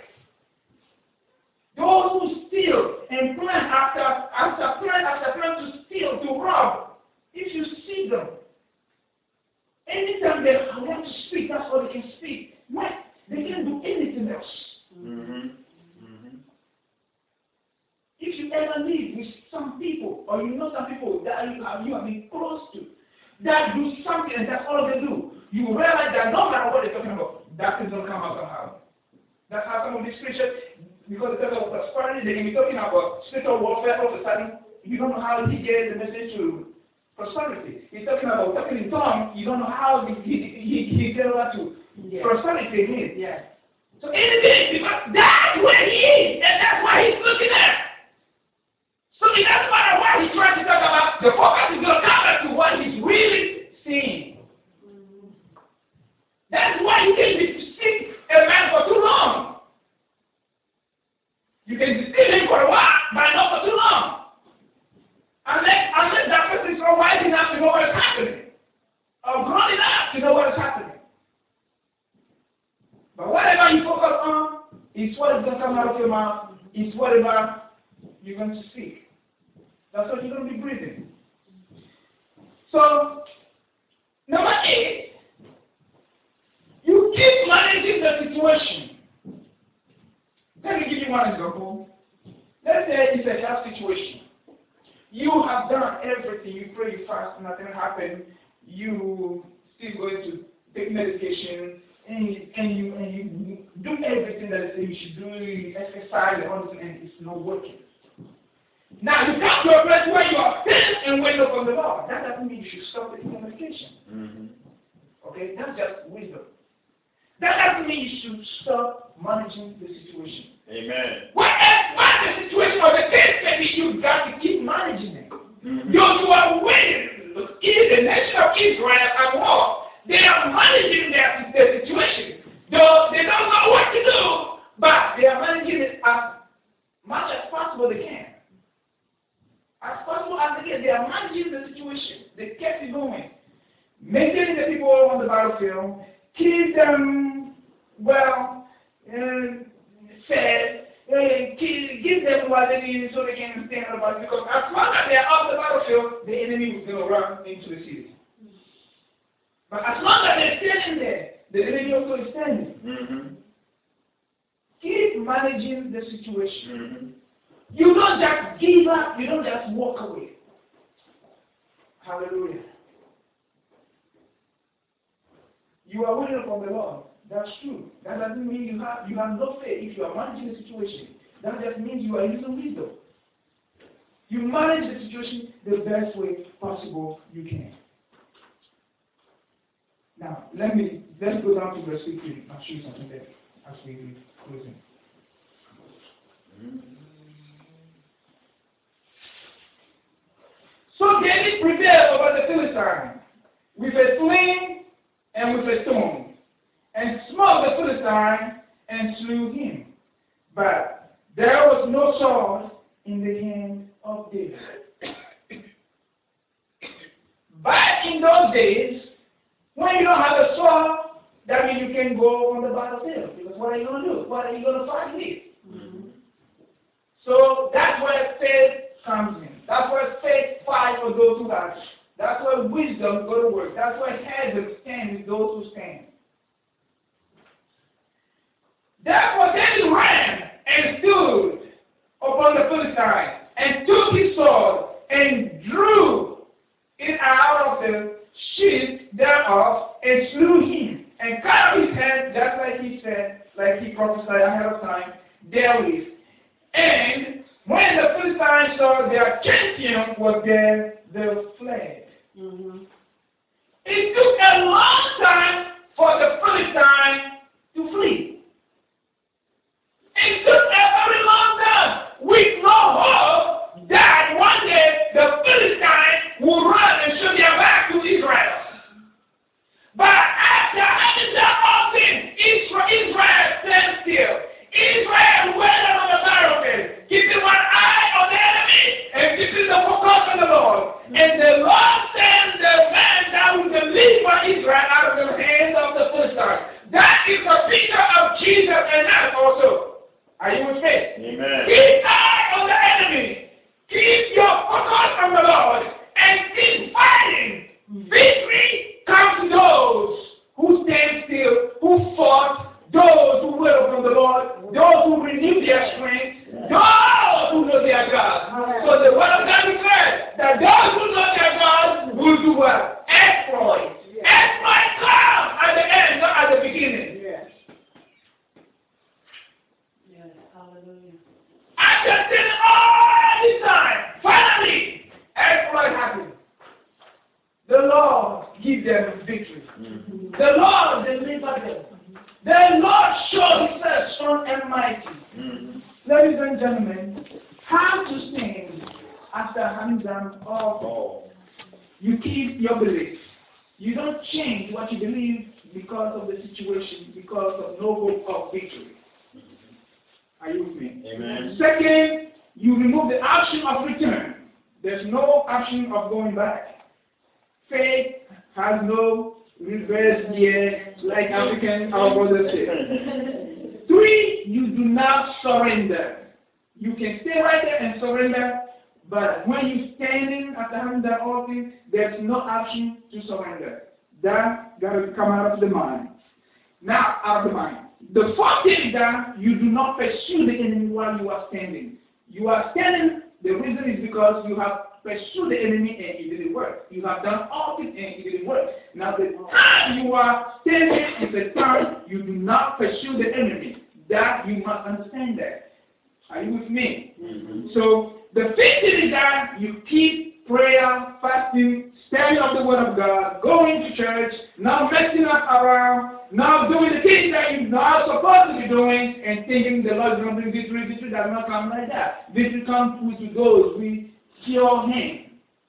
Those who steal and plan after, after plan after plan to steal, to rob, if you see them, anytime they want to speak, that's all they can speak. What? They can't do anything else. Mm-hmm. If you ever live with some people, or you know some people that you have, you have been close to, that do something and that's all they do, you realize that no matter what they're talking about, that is going to come out somehow. That's how some of these preachers, because they're talking about prosperity, they can be talking about spiritual warfare all of a sudden. You don't know how he gets the message to prosperity. He's talking about talking in tongues. You don't know how he, he, he, he gets over to yeah. prosperity in him. Yeah. So anything, because that's where he is, and that's why he's looking at. So it doesn't matter what he's trying to talk about, the focus is going to come back to what he's really seeing. That's why you can deceive a man for too long. You can deceive him for a while, but not for too long. Unless, unless that person is not wise enough to know what is happening, or grown enough to know what is happening. But whatever you focus on is what is going to come out of your mouth, is whatever you're going to speak. That's what you're going to be breathing. So, number eight, you keep managing the situation. Let me give you one example. Let's say it's a health situation. You have done everything. You pray, you fast, nothing happened. You still going to take medication, and you, and you, and you do everything that you should do, you exercise, and all this, and it's not working. Now, you come to a place where you are tense and wait upon the Lord. That doesn't mean you should stop taking medication. Mm-hmm. Okay? That's just wisdom. That doesn't mean you should stop managing the situation. Amen. Whatever the situation or the case may be, you've got to keep managing it. Mm-hmm. Those who are waiting, look, the nation of Israel at war, they are managing their, their situation. Though they don't know what to do, but they are managing it as much as possible they can. As possible as they can, they are managing the situation. They kept it going. Maintaining the people on the battlefield, keep them well uh, fed, uh, keep, give them what they need so they can stand on the battlefield. Because as long as they are off the battlefield, the enemy is going to run into the city. But as long as they're standing there, the enemy also is standing. Mm-hmm. Keep managing the situation. Mm-hmm. You don't just give up. You don't just walk away. Hallelujah. You are waiting upon the Lord. That's true. That doesn't mean you have you have no faith. If you are managing the situation, that just means you are using wisdom. You manage the situation the best way possible you can. Now, let me let's go down to verse fifteen. I'll show you something there as we read closing. Mm-hmm. So David prevailed over the Philistine with a sling and with a stone, and smote the Philistine and slew him. But there was no sword in the hand of David. Back in those days, when you don't have a sword, that means you can go on the battlefield. Because what are you going to do? What are you going to fight with? Mm-hmm. So that's where faith comes in. That's where faith fights for those who have. That's where wisdom goes to work. That's where heaven stands with those who stand. Therefore David ran and stood upon the Philistine and took his sword and drew it out of the sheath thereof and slew him and cut off his head, just like he said, like he prophesied ahead of time, therewith. And when the Philistines saw their champion was there, they fled. Mm-hmm. It took a long time for the Philistine to flee. It took a very long time with no hope that one day the Philistines would run and show their back to Israel. But after having done all things, Israel, Israel stands still. Israel waited on the battlefield, keeping one eye on the enemy and keeping the focus on the Lord. And the Lord sent the man that will deliver Israel out of the hands of the Philistines. That is a picture of Jesus and us also. Are you with me? Amen. Keep eye on the enemy. Keep your focus on the Lord and keep fighting. Victory comes to those who stand still, who fought, those who wait upon the Lord, those who renew their strength, those who know their God. So the word of God declares that those who know their God will do what? Exploit. Exploit comes at the end, not at the beginning. Yes. Yes. Hallelujah. After saying all this time, finally, exploit happened. The Lord give them victory. Mm-hmm. The Lord deliver them. The Lord showed himself strong and mighty. Mm-hmm. Ladies and gentlemen, how to stand after having done all? You keep your belief. You don't change what you believe because of the situation, because of no hope of victory. Are you with me? Amen. Second, you remove the option of return. There's no option of going back. Faith has no reverse gear, like African our brothers say. Three, you do not surrender. You can stay right there and surrender, but when you're standing after having done all things, there's no option to surrender. That got to come out of the mind. Now, out of the mind. The fourth thing is that you do not pursue the enemy while you are standing. You are standing, the reason is because you have pursued the enemy and it didn't work. You have done all things and it didn't work. Now the time you are standing is the time you do not pursue the enemy. That you must understand that. Are you with me? Mm-hmm. So the fifth thing is that you keep prayer, fasting, studying of the word of God, going to church, not messing up around, not doing the things that you're not supposed to be doing, and thinking the Lord is going to bring victory. Victory does not come like that. Victory comes with those with pure hand.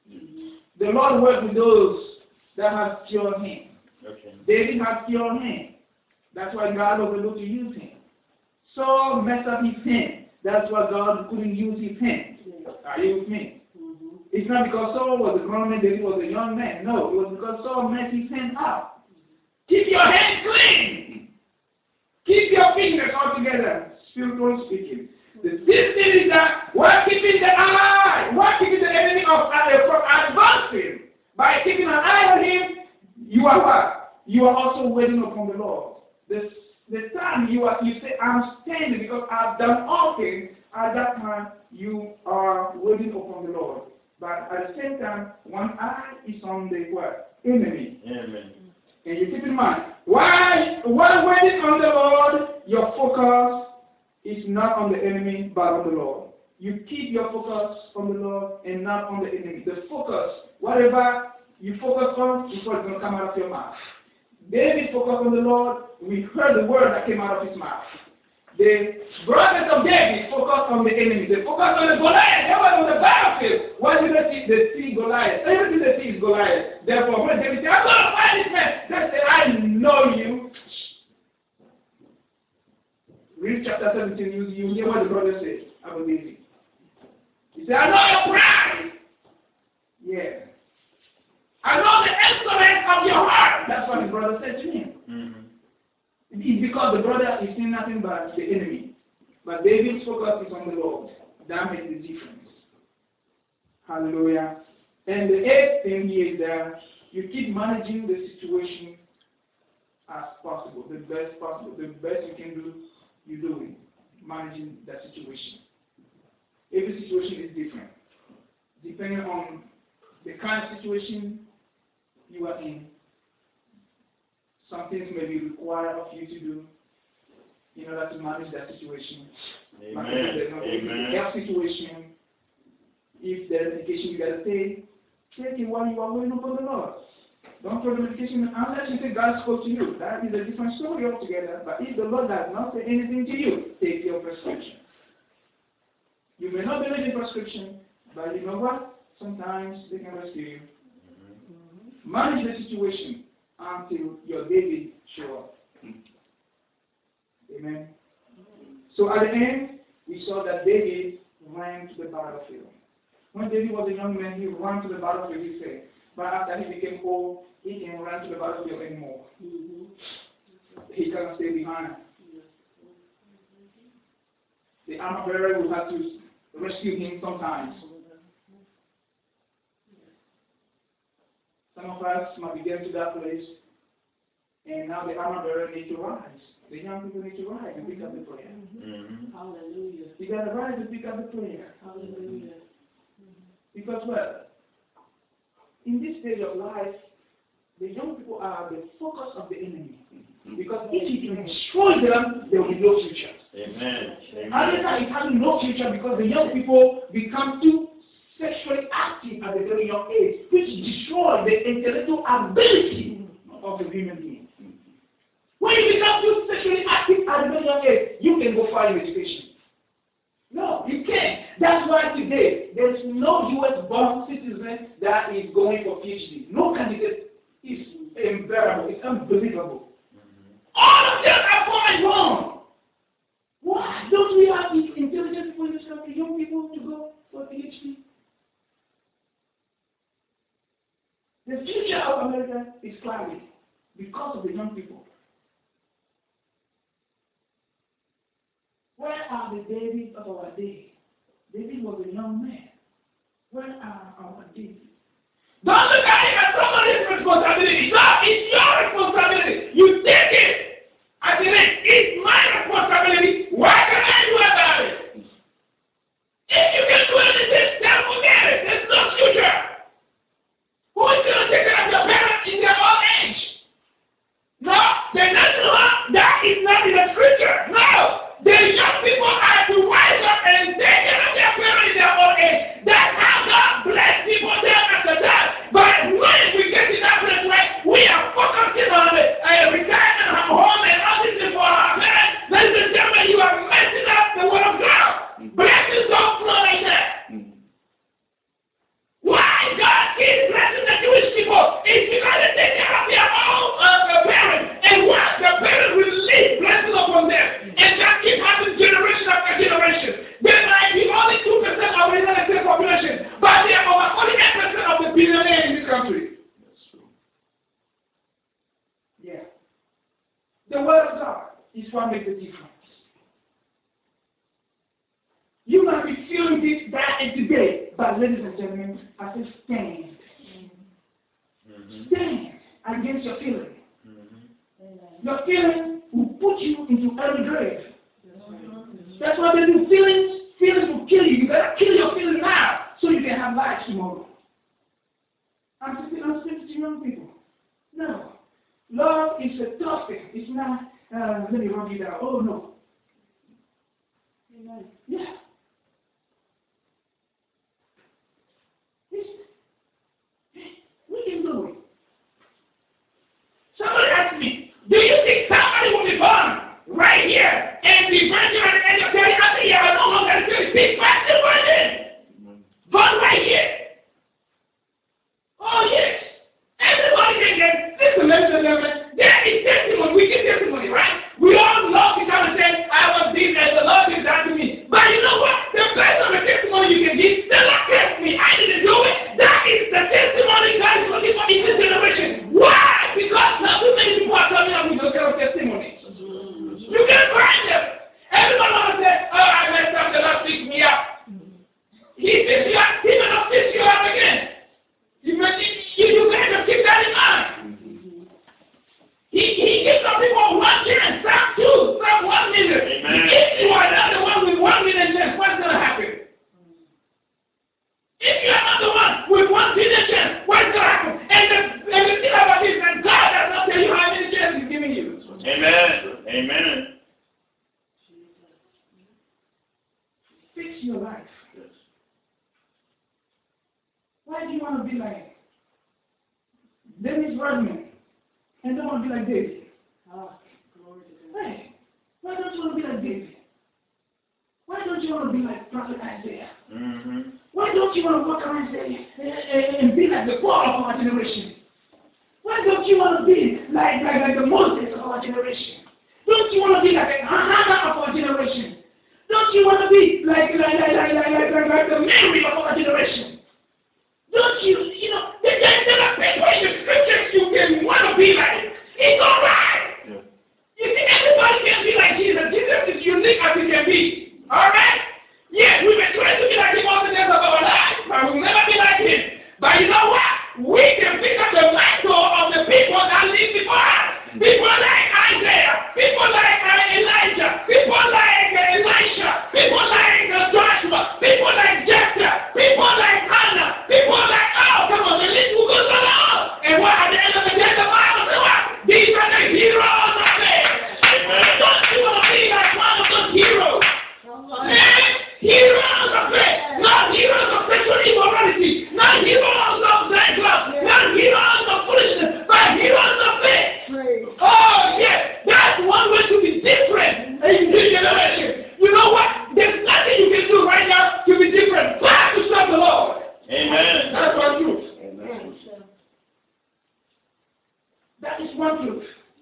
The Lord works with those that have pure hand. Okay. David has pure hand. That's why God overlooked to use him. Saul messed up his hand. That's why God couldn't use his hand. Are you with me? Mm-hmm. It's not because Saul was a grown man, David was a young man. No, it was because Saul messed his hand up. Keep your hand clean. Keep your fingers all together, spiritually speaking. The fifth thing is that we're keeping the eye, we're keeping the enemy of, uh, from advancing. By keeping an eye on him, you are what? You are also waiting upon the Lord. This, the time you are, you say, I'm standing because I've done all things. At that time, you are waiting upon the Lord. But at the same time, one eye is on the what? Enemy. Amen. And you keep in mind, while, while waiting on the Lord, your focus is not on the enemy, but on the Lord. You keep your focus on the Lord and not on the enemy. The focus, whatever you focus on, is what's going to come out of your mouth. David focused on the Lord. We heard the word that came out of his mouth. The brothers of David focused on the enemy. They focused on the Goliath. They were on the battlefield. Why did they see, they see Goliath? Everything they see is Goliath. Therefore, when David said, I'm going to fight this man, they said, I know you. Read chapter seventeen, you, you hear what the brother said about David. He said, I know your pride. Yeah. I know the excellence of your heart. That's what his brother said to him. Mm-hmm. It's because the brother is seeing nothing but the enemy. But David's focus is on the Lord. That makes the difference. Hallelujah. And the eighth thing here is that you keep managing the situation as possible, the best possible. The best you can do, you do it. Managing that situation. Every situation is different. Depending on the kind of situation you are in, some things may be required of you to do in order to manage that situation. Amen. Like if there's a health situation, if there's medication you got to take, take it while you are waiting upon the Lord. Don't throw the medication unless you think God spoke to you. That is a different story altogether. But if the Lord does not say anything to you, take your prescription. You may not believe in prescription, but you know what? Sometimes they can rescue you. Mm-hmm. Manage the situation until your David show up. Amen. So at the end, we saw that David ran to the battlefield. When David was a young man, he ran to the battlefield, he said. But after he became old, he can't run to the battlefield anymore. Mm-hmm. He cannot stay behind. The armor bearer will have to rescue him sometimes. Some of us might be getting to that place, and now the armor bearer needs to rise. The young people need to rise and pick up the prayer. Mm-hmm. Hallelujah. You got to rise and pick up the prayer. Hallelujah. Because what? In this stage of life, the young people are the focus of the enemy. Because if he can destroy them, there will be no future. Amen. America is having no future because the young people become too sexually active at a very young age, which destroys the intellectual ability of the human being. When you become too sexually active at a very young age, you can go find education. No, you can't. That's why today there's no U S born citizen that is going for PhD. No candidate is unbearable. It's unbelievable. Mm-hmm. All of them are going wrong. Why don't we have these intelligent people in this country, young people, to go for PhD? The future of America is cloudy because of the young people. Where are the Davids of our day? David was a young man. Where are our Davids? Don't look at it as somebody's responsibility. No, it's your responsibility. You take it. I said, it's my responsibility. Why can I do about it? If you can do anything, then forget it. There's no future. Who is going to take care of your parents in their old age? No, they're not doing that. Is not in the scripture. No. The young people are to rise up and take care of their parents in their old age. That's how God bless people there after that. But when we get to that place where we are focusing on the uh, retirement from home and all this for our parents, ladies and gentlemen, you are messing up the word of God. Blessings don't flow like that. Why God keeps blessing the Jewish people? It's because they take care of their own uh, parents. And what? The parents will release blessings upon them. And that keeps happening generation after generation. There might be only two percent of the United States population, but there are over forty-eight percent of the billionaires in this country. That's true. Yeah. The word of God is what makes the difference. You might be feeling this bad and today, but ladies and gentlemen, I say stand. Mm-hmm. Stand against your feeling. Mm-hmm. Your feeling will put you into early grave. Mm-hmm. That's why they do. Feelings, feelings will kill you. You gotta kill your feelings now so you can have life tomorrow. I'm speaking, I'm speaking to young people. No. Love is a tough thing. It's not, uh, let me rub you down. Oh, no. Amen. Yeah. We can do it. Somebody asked me, do you think somebody will be born right here and be virgin Dennis Rodman, and don't want to be like David. Ah, glory to God. Hey, why don't you want to be like David? Why don't you want to be like Prophet Isaiah? Mm-hmm. Why don't you want to walk around and, say, and, and be like the Paul of our generation? Why don't you want to be like, like, like the Moses of our generation? Don't you want to be like the Hannah of our generation? Don't you want to be like, like, like, like, like, like, like, like the Mary of our generation? Don't you, you know, there, there, there are people in the scriptures you can want to be like. It's all right. Yeah. You see, everybody can be like Jesus. Jesus is unique as he can be. All right? Yes, we may try to be like him all the days of our life, but we'll never be like him. But you know what? We can pick up the mantle of the people that live before us. People like Isaiah, people like Elijah, people like Elisha, people like Joshua, people like Jephthah, people like Hannah, people like, oh, come on, the list will go so long. And what at the end of the day, the Bible says what? These are the heroes of faith. Don't you want to be like one of those heroes? Yeah? Heroes of faith, not heroes of sexual immorality, not heroes of sex love, not heroes of foolishness, but heroes of faith. Oh, yes, that's one way to be different in this generation. You know what? There's nothing you can do right now to be different. But to serve the Lord. Amen. That's one truth. Amen. That is one truth.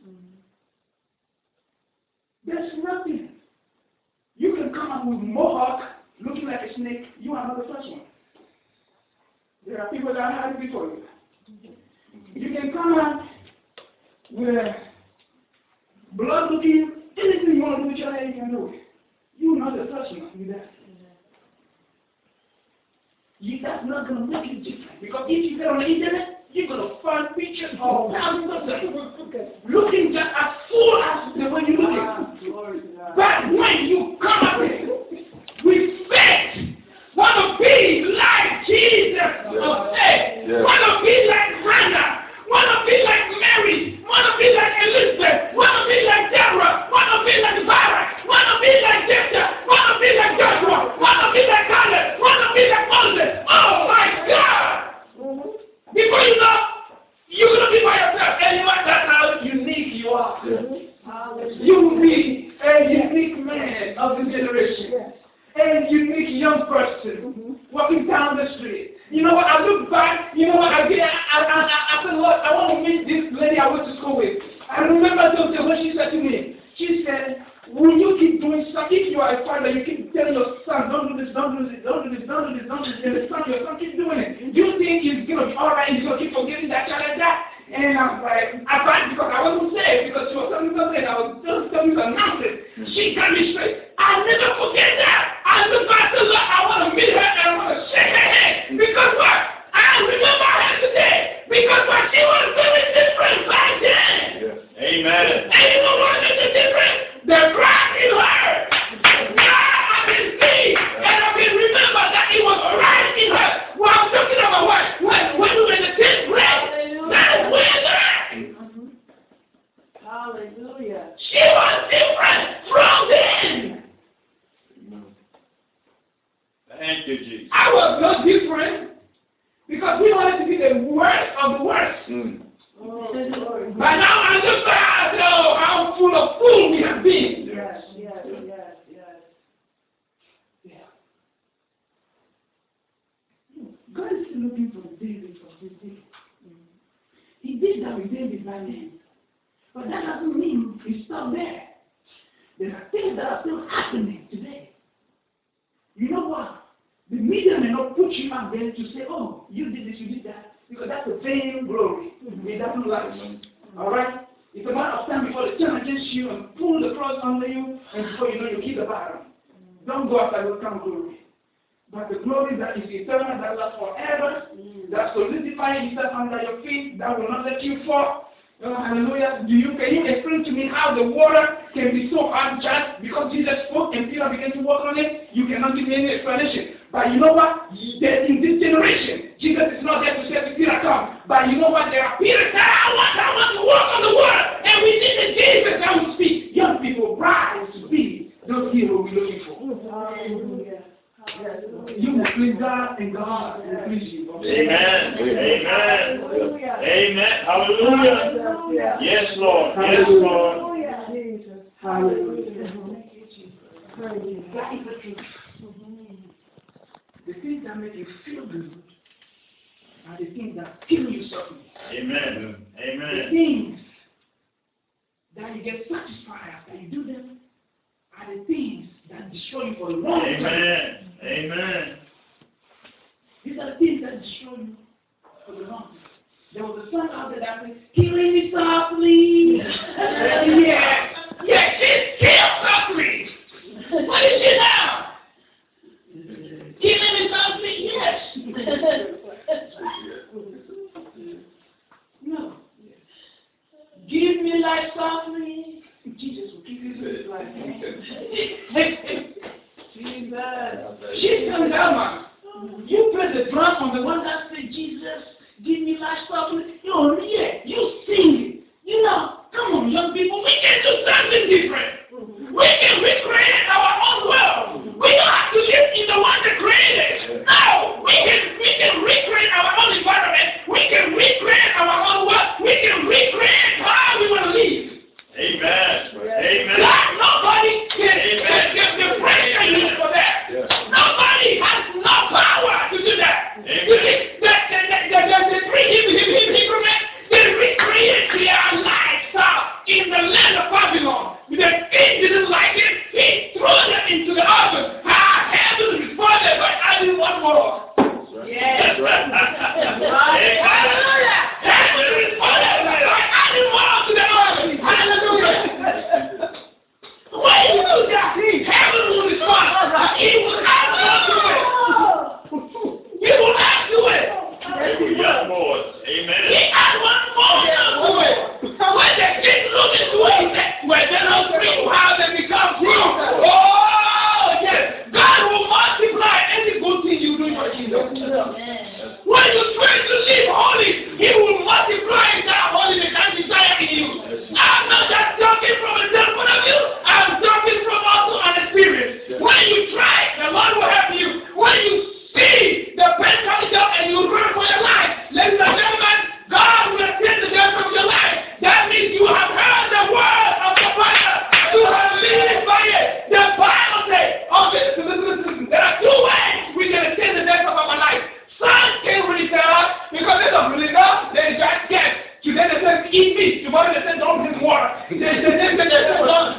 There's nothing. You can come up with mohawk, looking like a snake. You are not the first one. There are people that had it before you. You can come out with blood looking, anything you want to do with your hair, you can do it. You're not the first one with that. You, that's not going to make you different. Because if you get on the internet, you're going to find pictures of thousands of them looking just as full as the way you look at. But when you come up with faith, want to be like Jesus of faith, want to be like Hannah, want to be like Mary, want to be like Elizabeth, want to be like Deborah, want to be like Barak, want to be like Jephthah, want to be like Joshua, want to be like Caleb, want to be like Moses. Oh my God! Before you know, you're going to be by yourself. And you know that's how unique you are. You will be a unique man of the generation. A unique young person walking down the street. You know what? I look back. You know what? I did. I, I, I, I said, Lord, I want to meet this lady I went to school with. I remember something when she said to me. She said, "Will you keep doing something? If you are a father, you keep telling your son, don't do this, don't do this, don't do this, don't do this, don't do this, and the son, your son keeps doing it. Do you think he's going to be all right? He's going to keep forgetting that child like that?" And I was like, I cried because I wasn't saved, because she was telling me something. I was just telling me some nonsense. She got me straight. I'll never forget that. I look back to her. I want to meet her and I want to shake her hand. Because what? I remember her today. Because what? She was very different back then. Yeah. Amen. And you know what makes the difference? The crack in her. Now I can see. And I can remember that it was right in her. Well, I'm talking about what? When, when we were in the tenth grade. That's where that. Hallelujah. She was different from then. Thank you, Jesus. I was not different because we wanted to be the worst of the worst. Mm. Oh, glory. But now I look back and know how full of fool we have been. Yes, yes, yes, yes. Yeah. God is still looking for David for this day. He did that with David by name. But that doesn't mean he stopped there. There are things that are still happening today. You know what? The media may not put you out there to say, oh, you did this, you did that, because that's a vain glory. It doesn't last. All right? It's a matter of time before they turn against you and pull the cross under you, and before you know you keep the battle. Don't go after those kind of glory. But the glory that is eternal, that lasts forever, that solidifies itself under your feet, that will not let you fall. Oh, hallelujah. Do you, can you explain to me how the water can be so unjust because Jesus spoke and Peter began to walk on it? You cannot give me any explanation. But you know what? That in this generation, Jesus is not there to say to Peter, come. But you know what? There are Peter that I want, I want to walk on the water. And we need the Jesus that will speak. Young people rise to be those heroes we're looking for. Hallelujah. You will please God and God will please you. Amen. Amen. Hallelujah. Amen. Amen. Hallelujah. Hallelujah. Yes, Lord. Yes, Lord. Hallelujah. Jesus. Hallelujah. Praise you. That is the truth. The things that make you feel good are the things that kill you softly. Amen. The Amen. things that you get satisfied after you do them are the things that destroy you for a long time. Amen. Amen. These are the things that destroy you for the long time. There was a song out there that said, killing me softly. yeah. Yeah, she's killed softly. What is she now? Killing me softly? Yes. No. Give me life softly. Jesus will give you his life. Jesus. She's coming down, man. You play the drum on the one that says, Jesus, give me life softly. You know, yeah, you sing it. You know, come on, young people, we can do something different. We can recreate our own world. We don't have to live in the one that created. No, we can we can recreate our own environment. We can recreate our own world. We can recreate how we want to live. Amen. Amen. God, nobody can get the pressure you for that. Yeah. Nobody has no power to do that. Amen. You see, the, the, the, the, the, the three Hebrew, Hebrew, Hebrew men, they recreated their lifestyle in the land of Babylon. The king didn't like it. He threw them into the oven. Ah, heaven responded by adding one more. Yes. That's right. Hallelujah. Heaven responded by adding more to the oven. Hallelujah. When you do that, heaven will respond. He will add more to it. He will add to it. Yes, Lord. Amen. He add one more to it. When the king looked into it, he said, well, they don't see how they become strong. Oh, yes. God will multiply any good thing you do for Jesus. When you try to live holy, he will multiply that holiness and desire in you. I'm not just talking from a self point of view. I'm talking from also an experience. When you try, the Lord will help you. When you see the pain coming down and you run for your life, ladies and gentlemen, God will take the death from your life. That means you have heard the word of the Bible. You have lived by it. The Bible says, oh, listen, listen, listen. There are two ways we can take the death of our life. Some can't really tell us because they don't really know. They just get. Today they say eat meat. Tomorrow they say don't drink water. They say they say they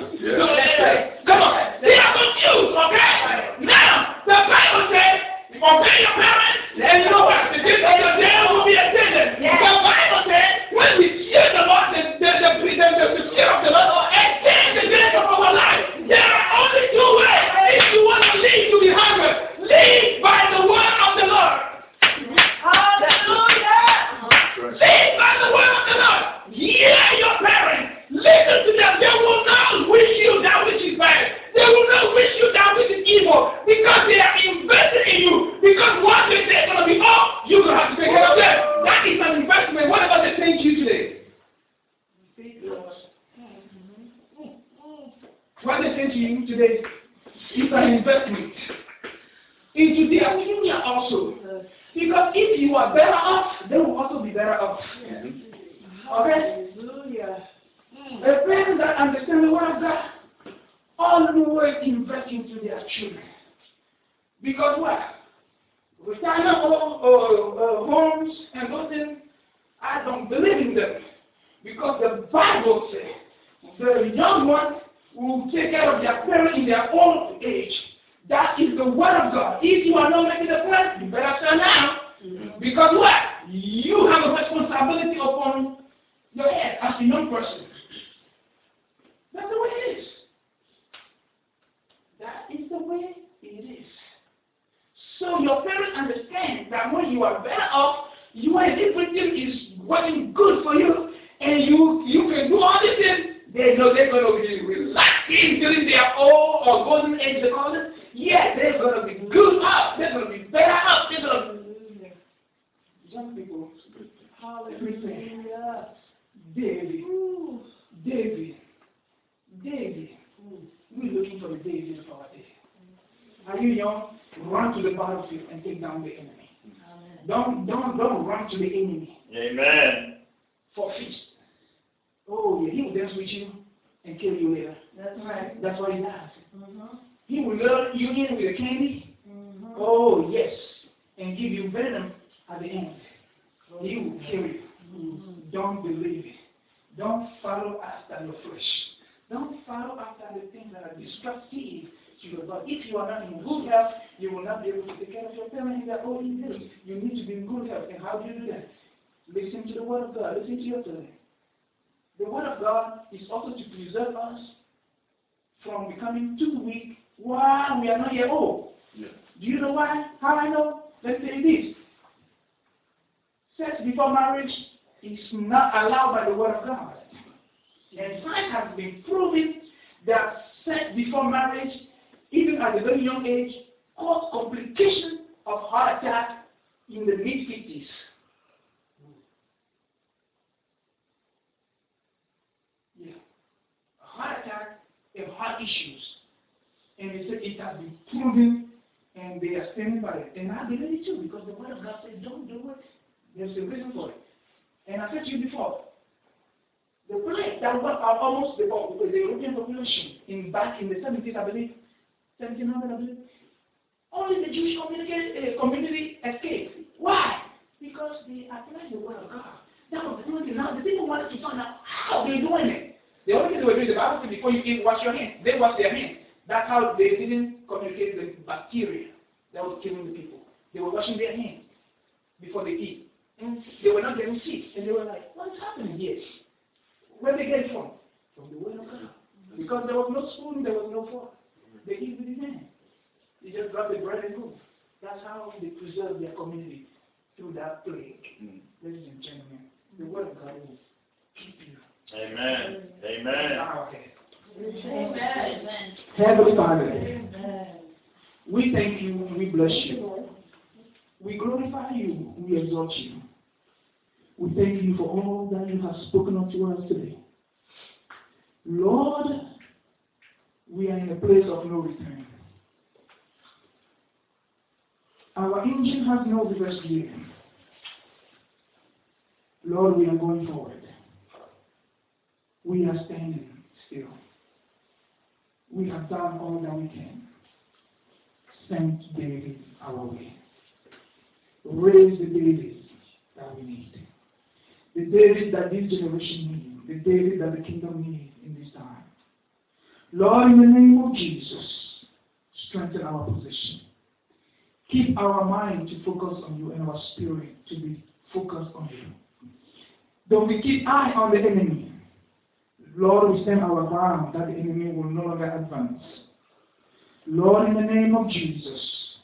say come on. They are confused, okay? Now the Bible says obey your parents, and you know what? The gift of your day will be attended. The Bible says when we fear the Lord, the the the, the, the, the fear of the Lord attend the death of our life. There are only two ways. If you want to live to be hungry, live by the word of the Lord. Hallelujah. Live by the word of the Lord. Hear your parents. Listen to them. They will not wish you that which is bad. They will not wish you that which is evil because they are invested in you. Because one day they're going to be off, you're going to have to take care of them. That is an investment. What about they saying to you today? What they say to you today is an investment into their future also. Because if you are better off, they will also be better off. Okay? Hallelujah. A parent that understands the word of God always invest into their children. Because what? Retirement homes and those things, I don't believe in them. Because the Bible says the young ones will take care of their parents in their old age. That is the word of God. If you are not making the plan, you better start now. Because what? You have a responsibility upon your head as a young person. That's the way it is. That is the way it is. So your parents understand that when you are better off, you and everything is working good for you, and you you can do all these things. They know they're going to be relaxing during their old or golden age, they call it. Yeah, they're going to be good up. They're going to be better up. They're going to be young people. Hallelujah. David, David, David. We're looking for the David of our day. Are you young? Run to the battlefield and take down the enemy. Don't don't don't run to the enemy. Amen. feast. Oh, yeah, he will dance with you and kill you later. That's right. That's what he does. Mm-hmm. He will lure you in with a candy. Mm-hmm. Oh, yes. And give you venom at the end. He will kill you. Mm-hmm. Don't believe it. Don't follow after your flesh. Don't follow after the things that are destructive to your body. If you are not in good health, you will not be able to take care of your parents in their old age. You need to be in good health. And how do you do that? Listen to the word of God. Listen to your parents. The word of God is also to preserve us from becoming too weak while we are not yet old. Yeah. Do you know why? How I know? Let's say this. Sex before marriage is not allowed by the word of God. And science has been proving that sex before marriage, even at a very young age, cause complications of heart attack in the mid fifties. Yeah. Heart attack and heart issues. And they said it has been proven and they are standing by it. And I believe it too, because the word of God says don't do it. There's a reason for it. And I said to you before, the place that was almost the, the European population in back in the seventies, I believe, seventeen hundred, I believe, only the Jewish community, uh, community escaped. Why? Because they applied the word of God. That was the only thing. Now the people wanted to find out how they're doing it. The only thing they were doing, the Bible said before you eat, wash your hands. They wash their hands. That's how they didn't communicate the bacteria that was killing the people. They were washing their hands before they eat. And they were not getting sick. And they were like, what's happening here? Where they get it from? From the word of God. Because there was no spoon, there was no fork. They eat with their hands. They just grab the bread and go. That's how they preserve their community through that plague. Mm. Ladies and gentlemen, the word of God will keep you. Amen. Amen. Ah, okay. Amen. Heavenly Father, Amen. we thank you, we bless you. We glorify you, we exalt you. We thank you for all that you have spoken unto us today. Lord, we are in a place of no return. Our engine has no reverse gear. Lord, we are going forward. We are standing still. We have done all that we can. Send David our way. Raise the David that we need. The David that this generation needs. The David that the kingdom needs in this time. Lord, in the name of Jesus, strengthen our position. Keep our mind to focus on you and our spirit to be focused on you. Don't we keep eye on the enemy. Lord, we stand our ground that the enemy will no longer advance. Lord, in the name of Jesus,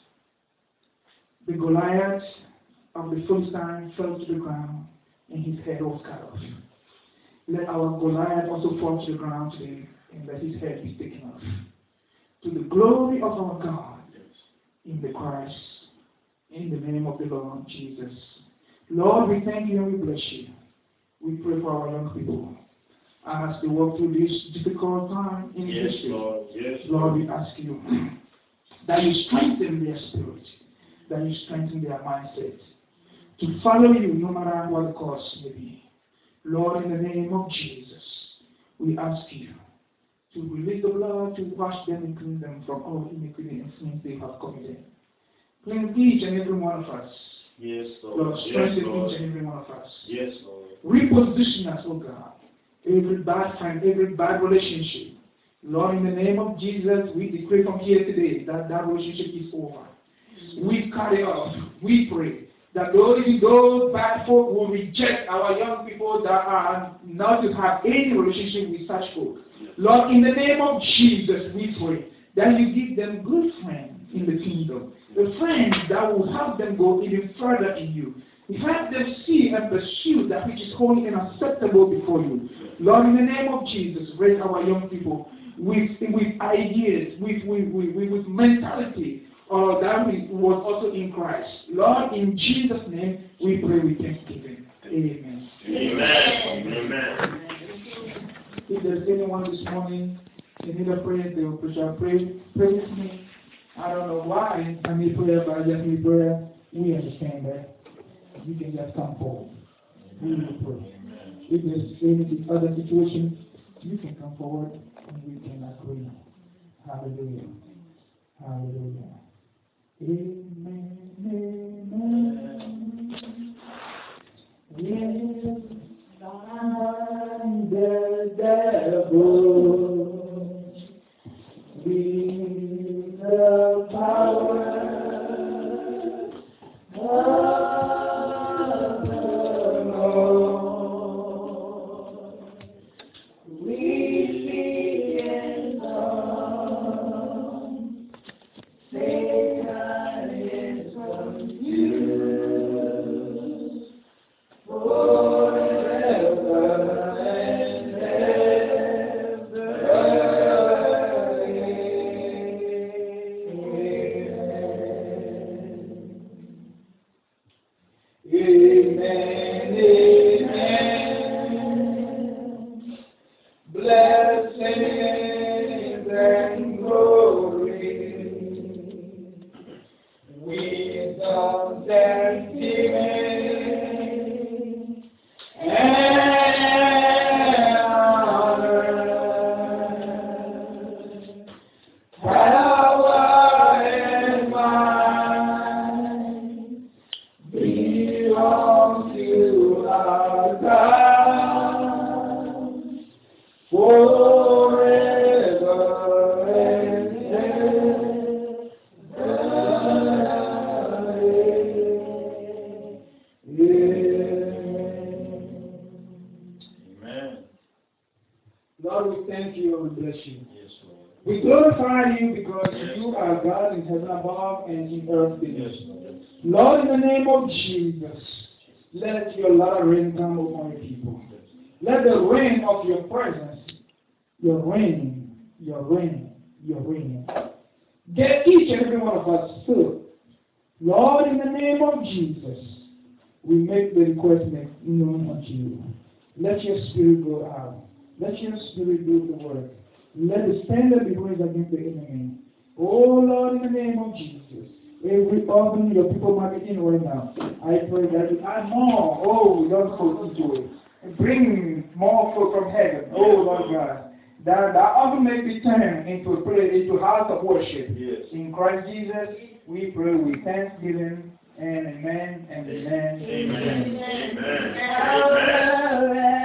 the Goliath of the Philistine fell to the ground and his head was cut off. Let our Goliath also fall to the ground today and let his head be taken off. To the glory of our God, in the Christ, in the name of the Lord Jesus. Lord, we thank you and we bless you. We pray for our young people. As they walk through this difficult time in yes, history, Lord. Yes, Lord, we ask you that you strengthen their spirit, that you strengthen their mindset to follow you no matter what the cost may be. Lord, in the name of Jesus, we ask you to release the blood to wash them and clean them from all iniquity and sins they have committed. Cleanse each and every one of us. Yes, Lord. Lord, strengthen yes, Lord. each and every one of us. Yes, Lord. Reposition us, oh God. Every bad friend, every bad relationship. Lord, in the name of Jesus, we decree from here today that that relationship is over. We cut it off. We pray that those, those bad folk will reject our young people that are not to have any relationship with such folk. Lord, in the name of Jesus, we pray that you give them good friends in the kingdom. The friends that will help them go even further in you. Help them see and pursue that which is holy and acceptable before you. Lord, in the name of Jesus, raise our young people with, with ideas, with, with, with, with mentality uh, that was also in Christ. Lord, in Jesus' name, we pray with thanksgiving. Amen. Amen. Amen. If there's anyone this morning in need of prayer, they will pray. Pray, pray with me. I don't know why I need prayer, but I just need prayer. We understand that. You can just come forward. We will pray. If there's any other situation, you can come forward and we can agree. Hallelujah. Hallelujah. Amen. Amen. Yes, I'm the devil. With the power of the Lord. We see and know. Satan is confused forever and ever. Amen, amen. Blessings and glory, wisdom, thanksgiving, and honor, power and might belong to our God forever and ever. Amen. Lord, we thank you and we bless you. Yes, Lord. We glorify you because Yes. you are God in heaven above and in earth beneath. Yes, Lord. Lord, in the name of Jesus, let your latter rain come upon your people. Let the rain of your presence, your rain, your rain, your rain, get each and every one of us filled. Lord, in the name of Jesus, we make the request known unto you. Let your spirit go out. Let your spirit do the work. Let the standard be raised against the enemy. Oh Lord, in the name of Jesus, every organ your people might be in right now, I pray that you add more. Oh, Lord, go into it. Bring more food from heaven. Oh, Lord God. That that organ may be turned into a prayer, into house of worship. Yes. In Christ Jesus, we pray with thanksgiving and amen and amen. Amen. Amen. Amen. Amen.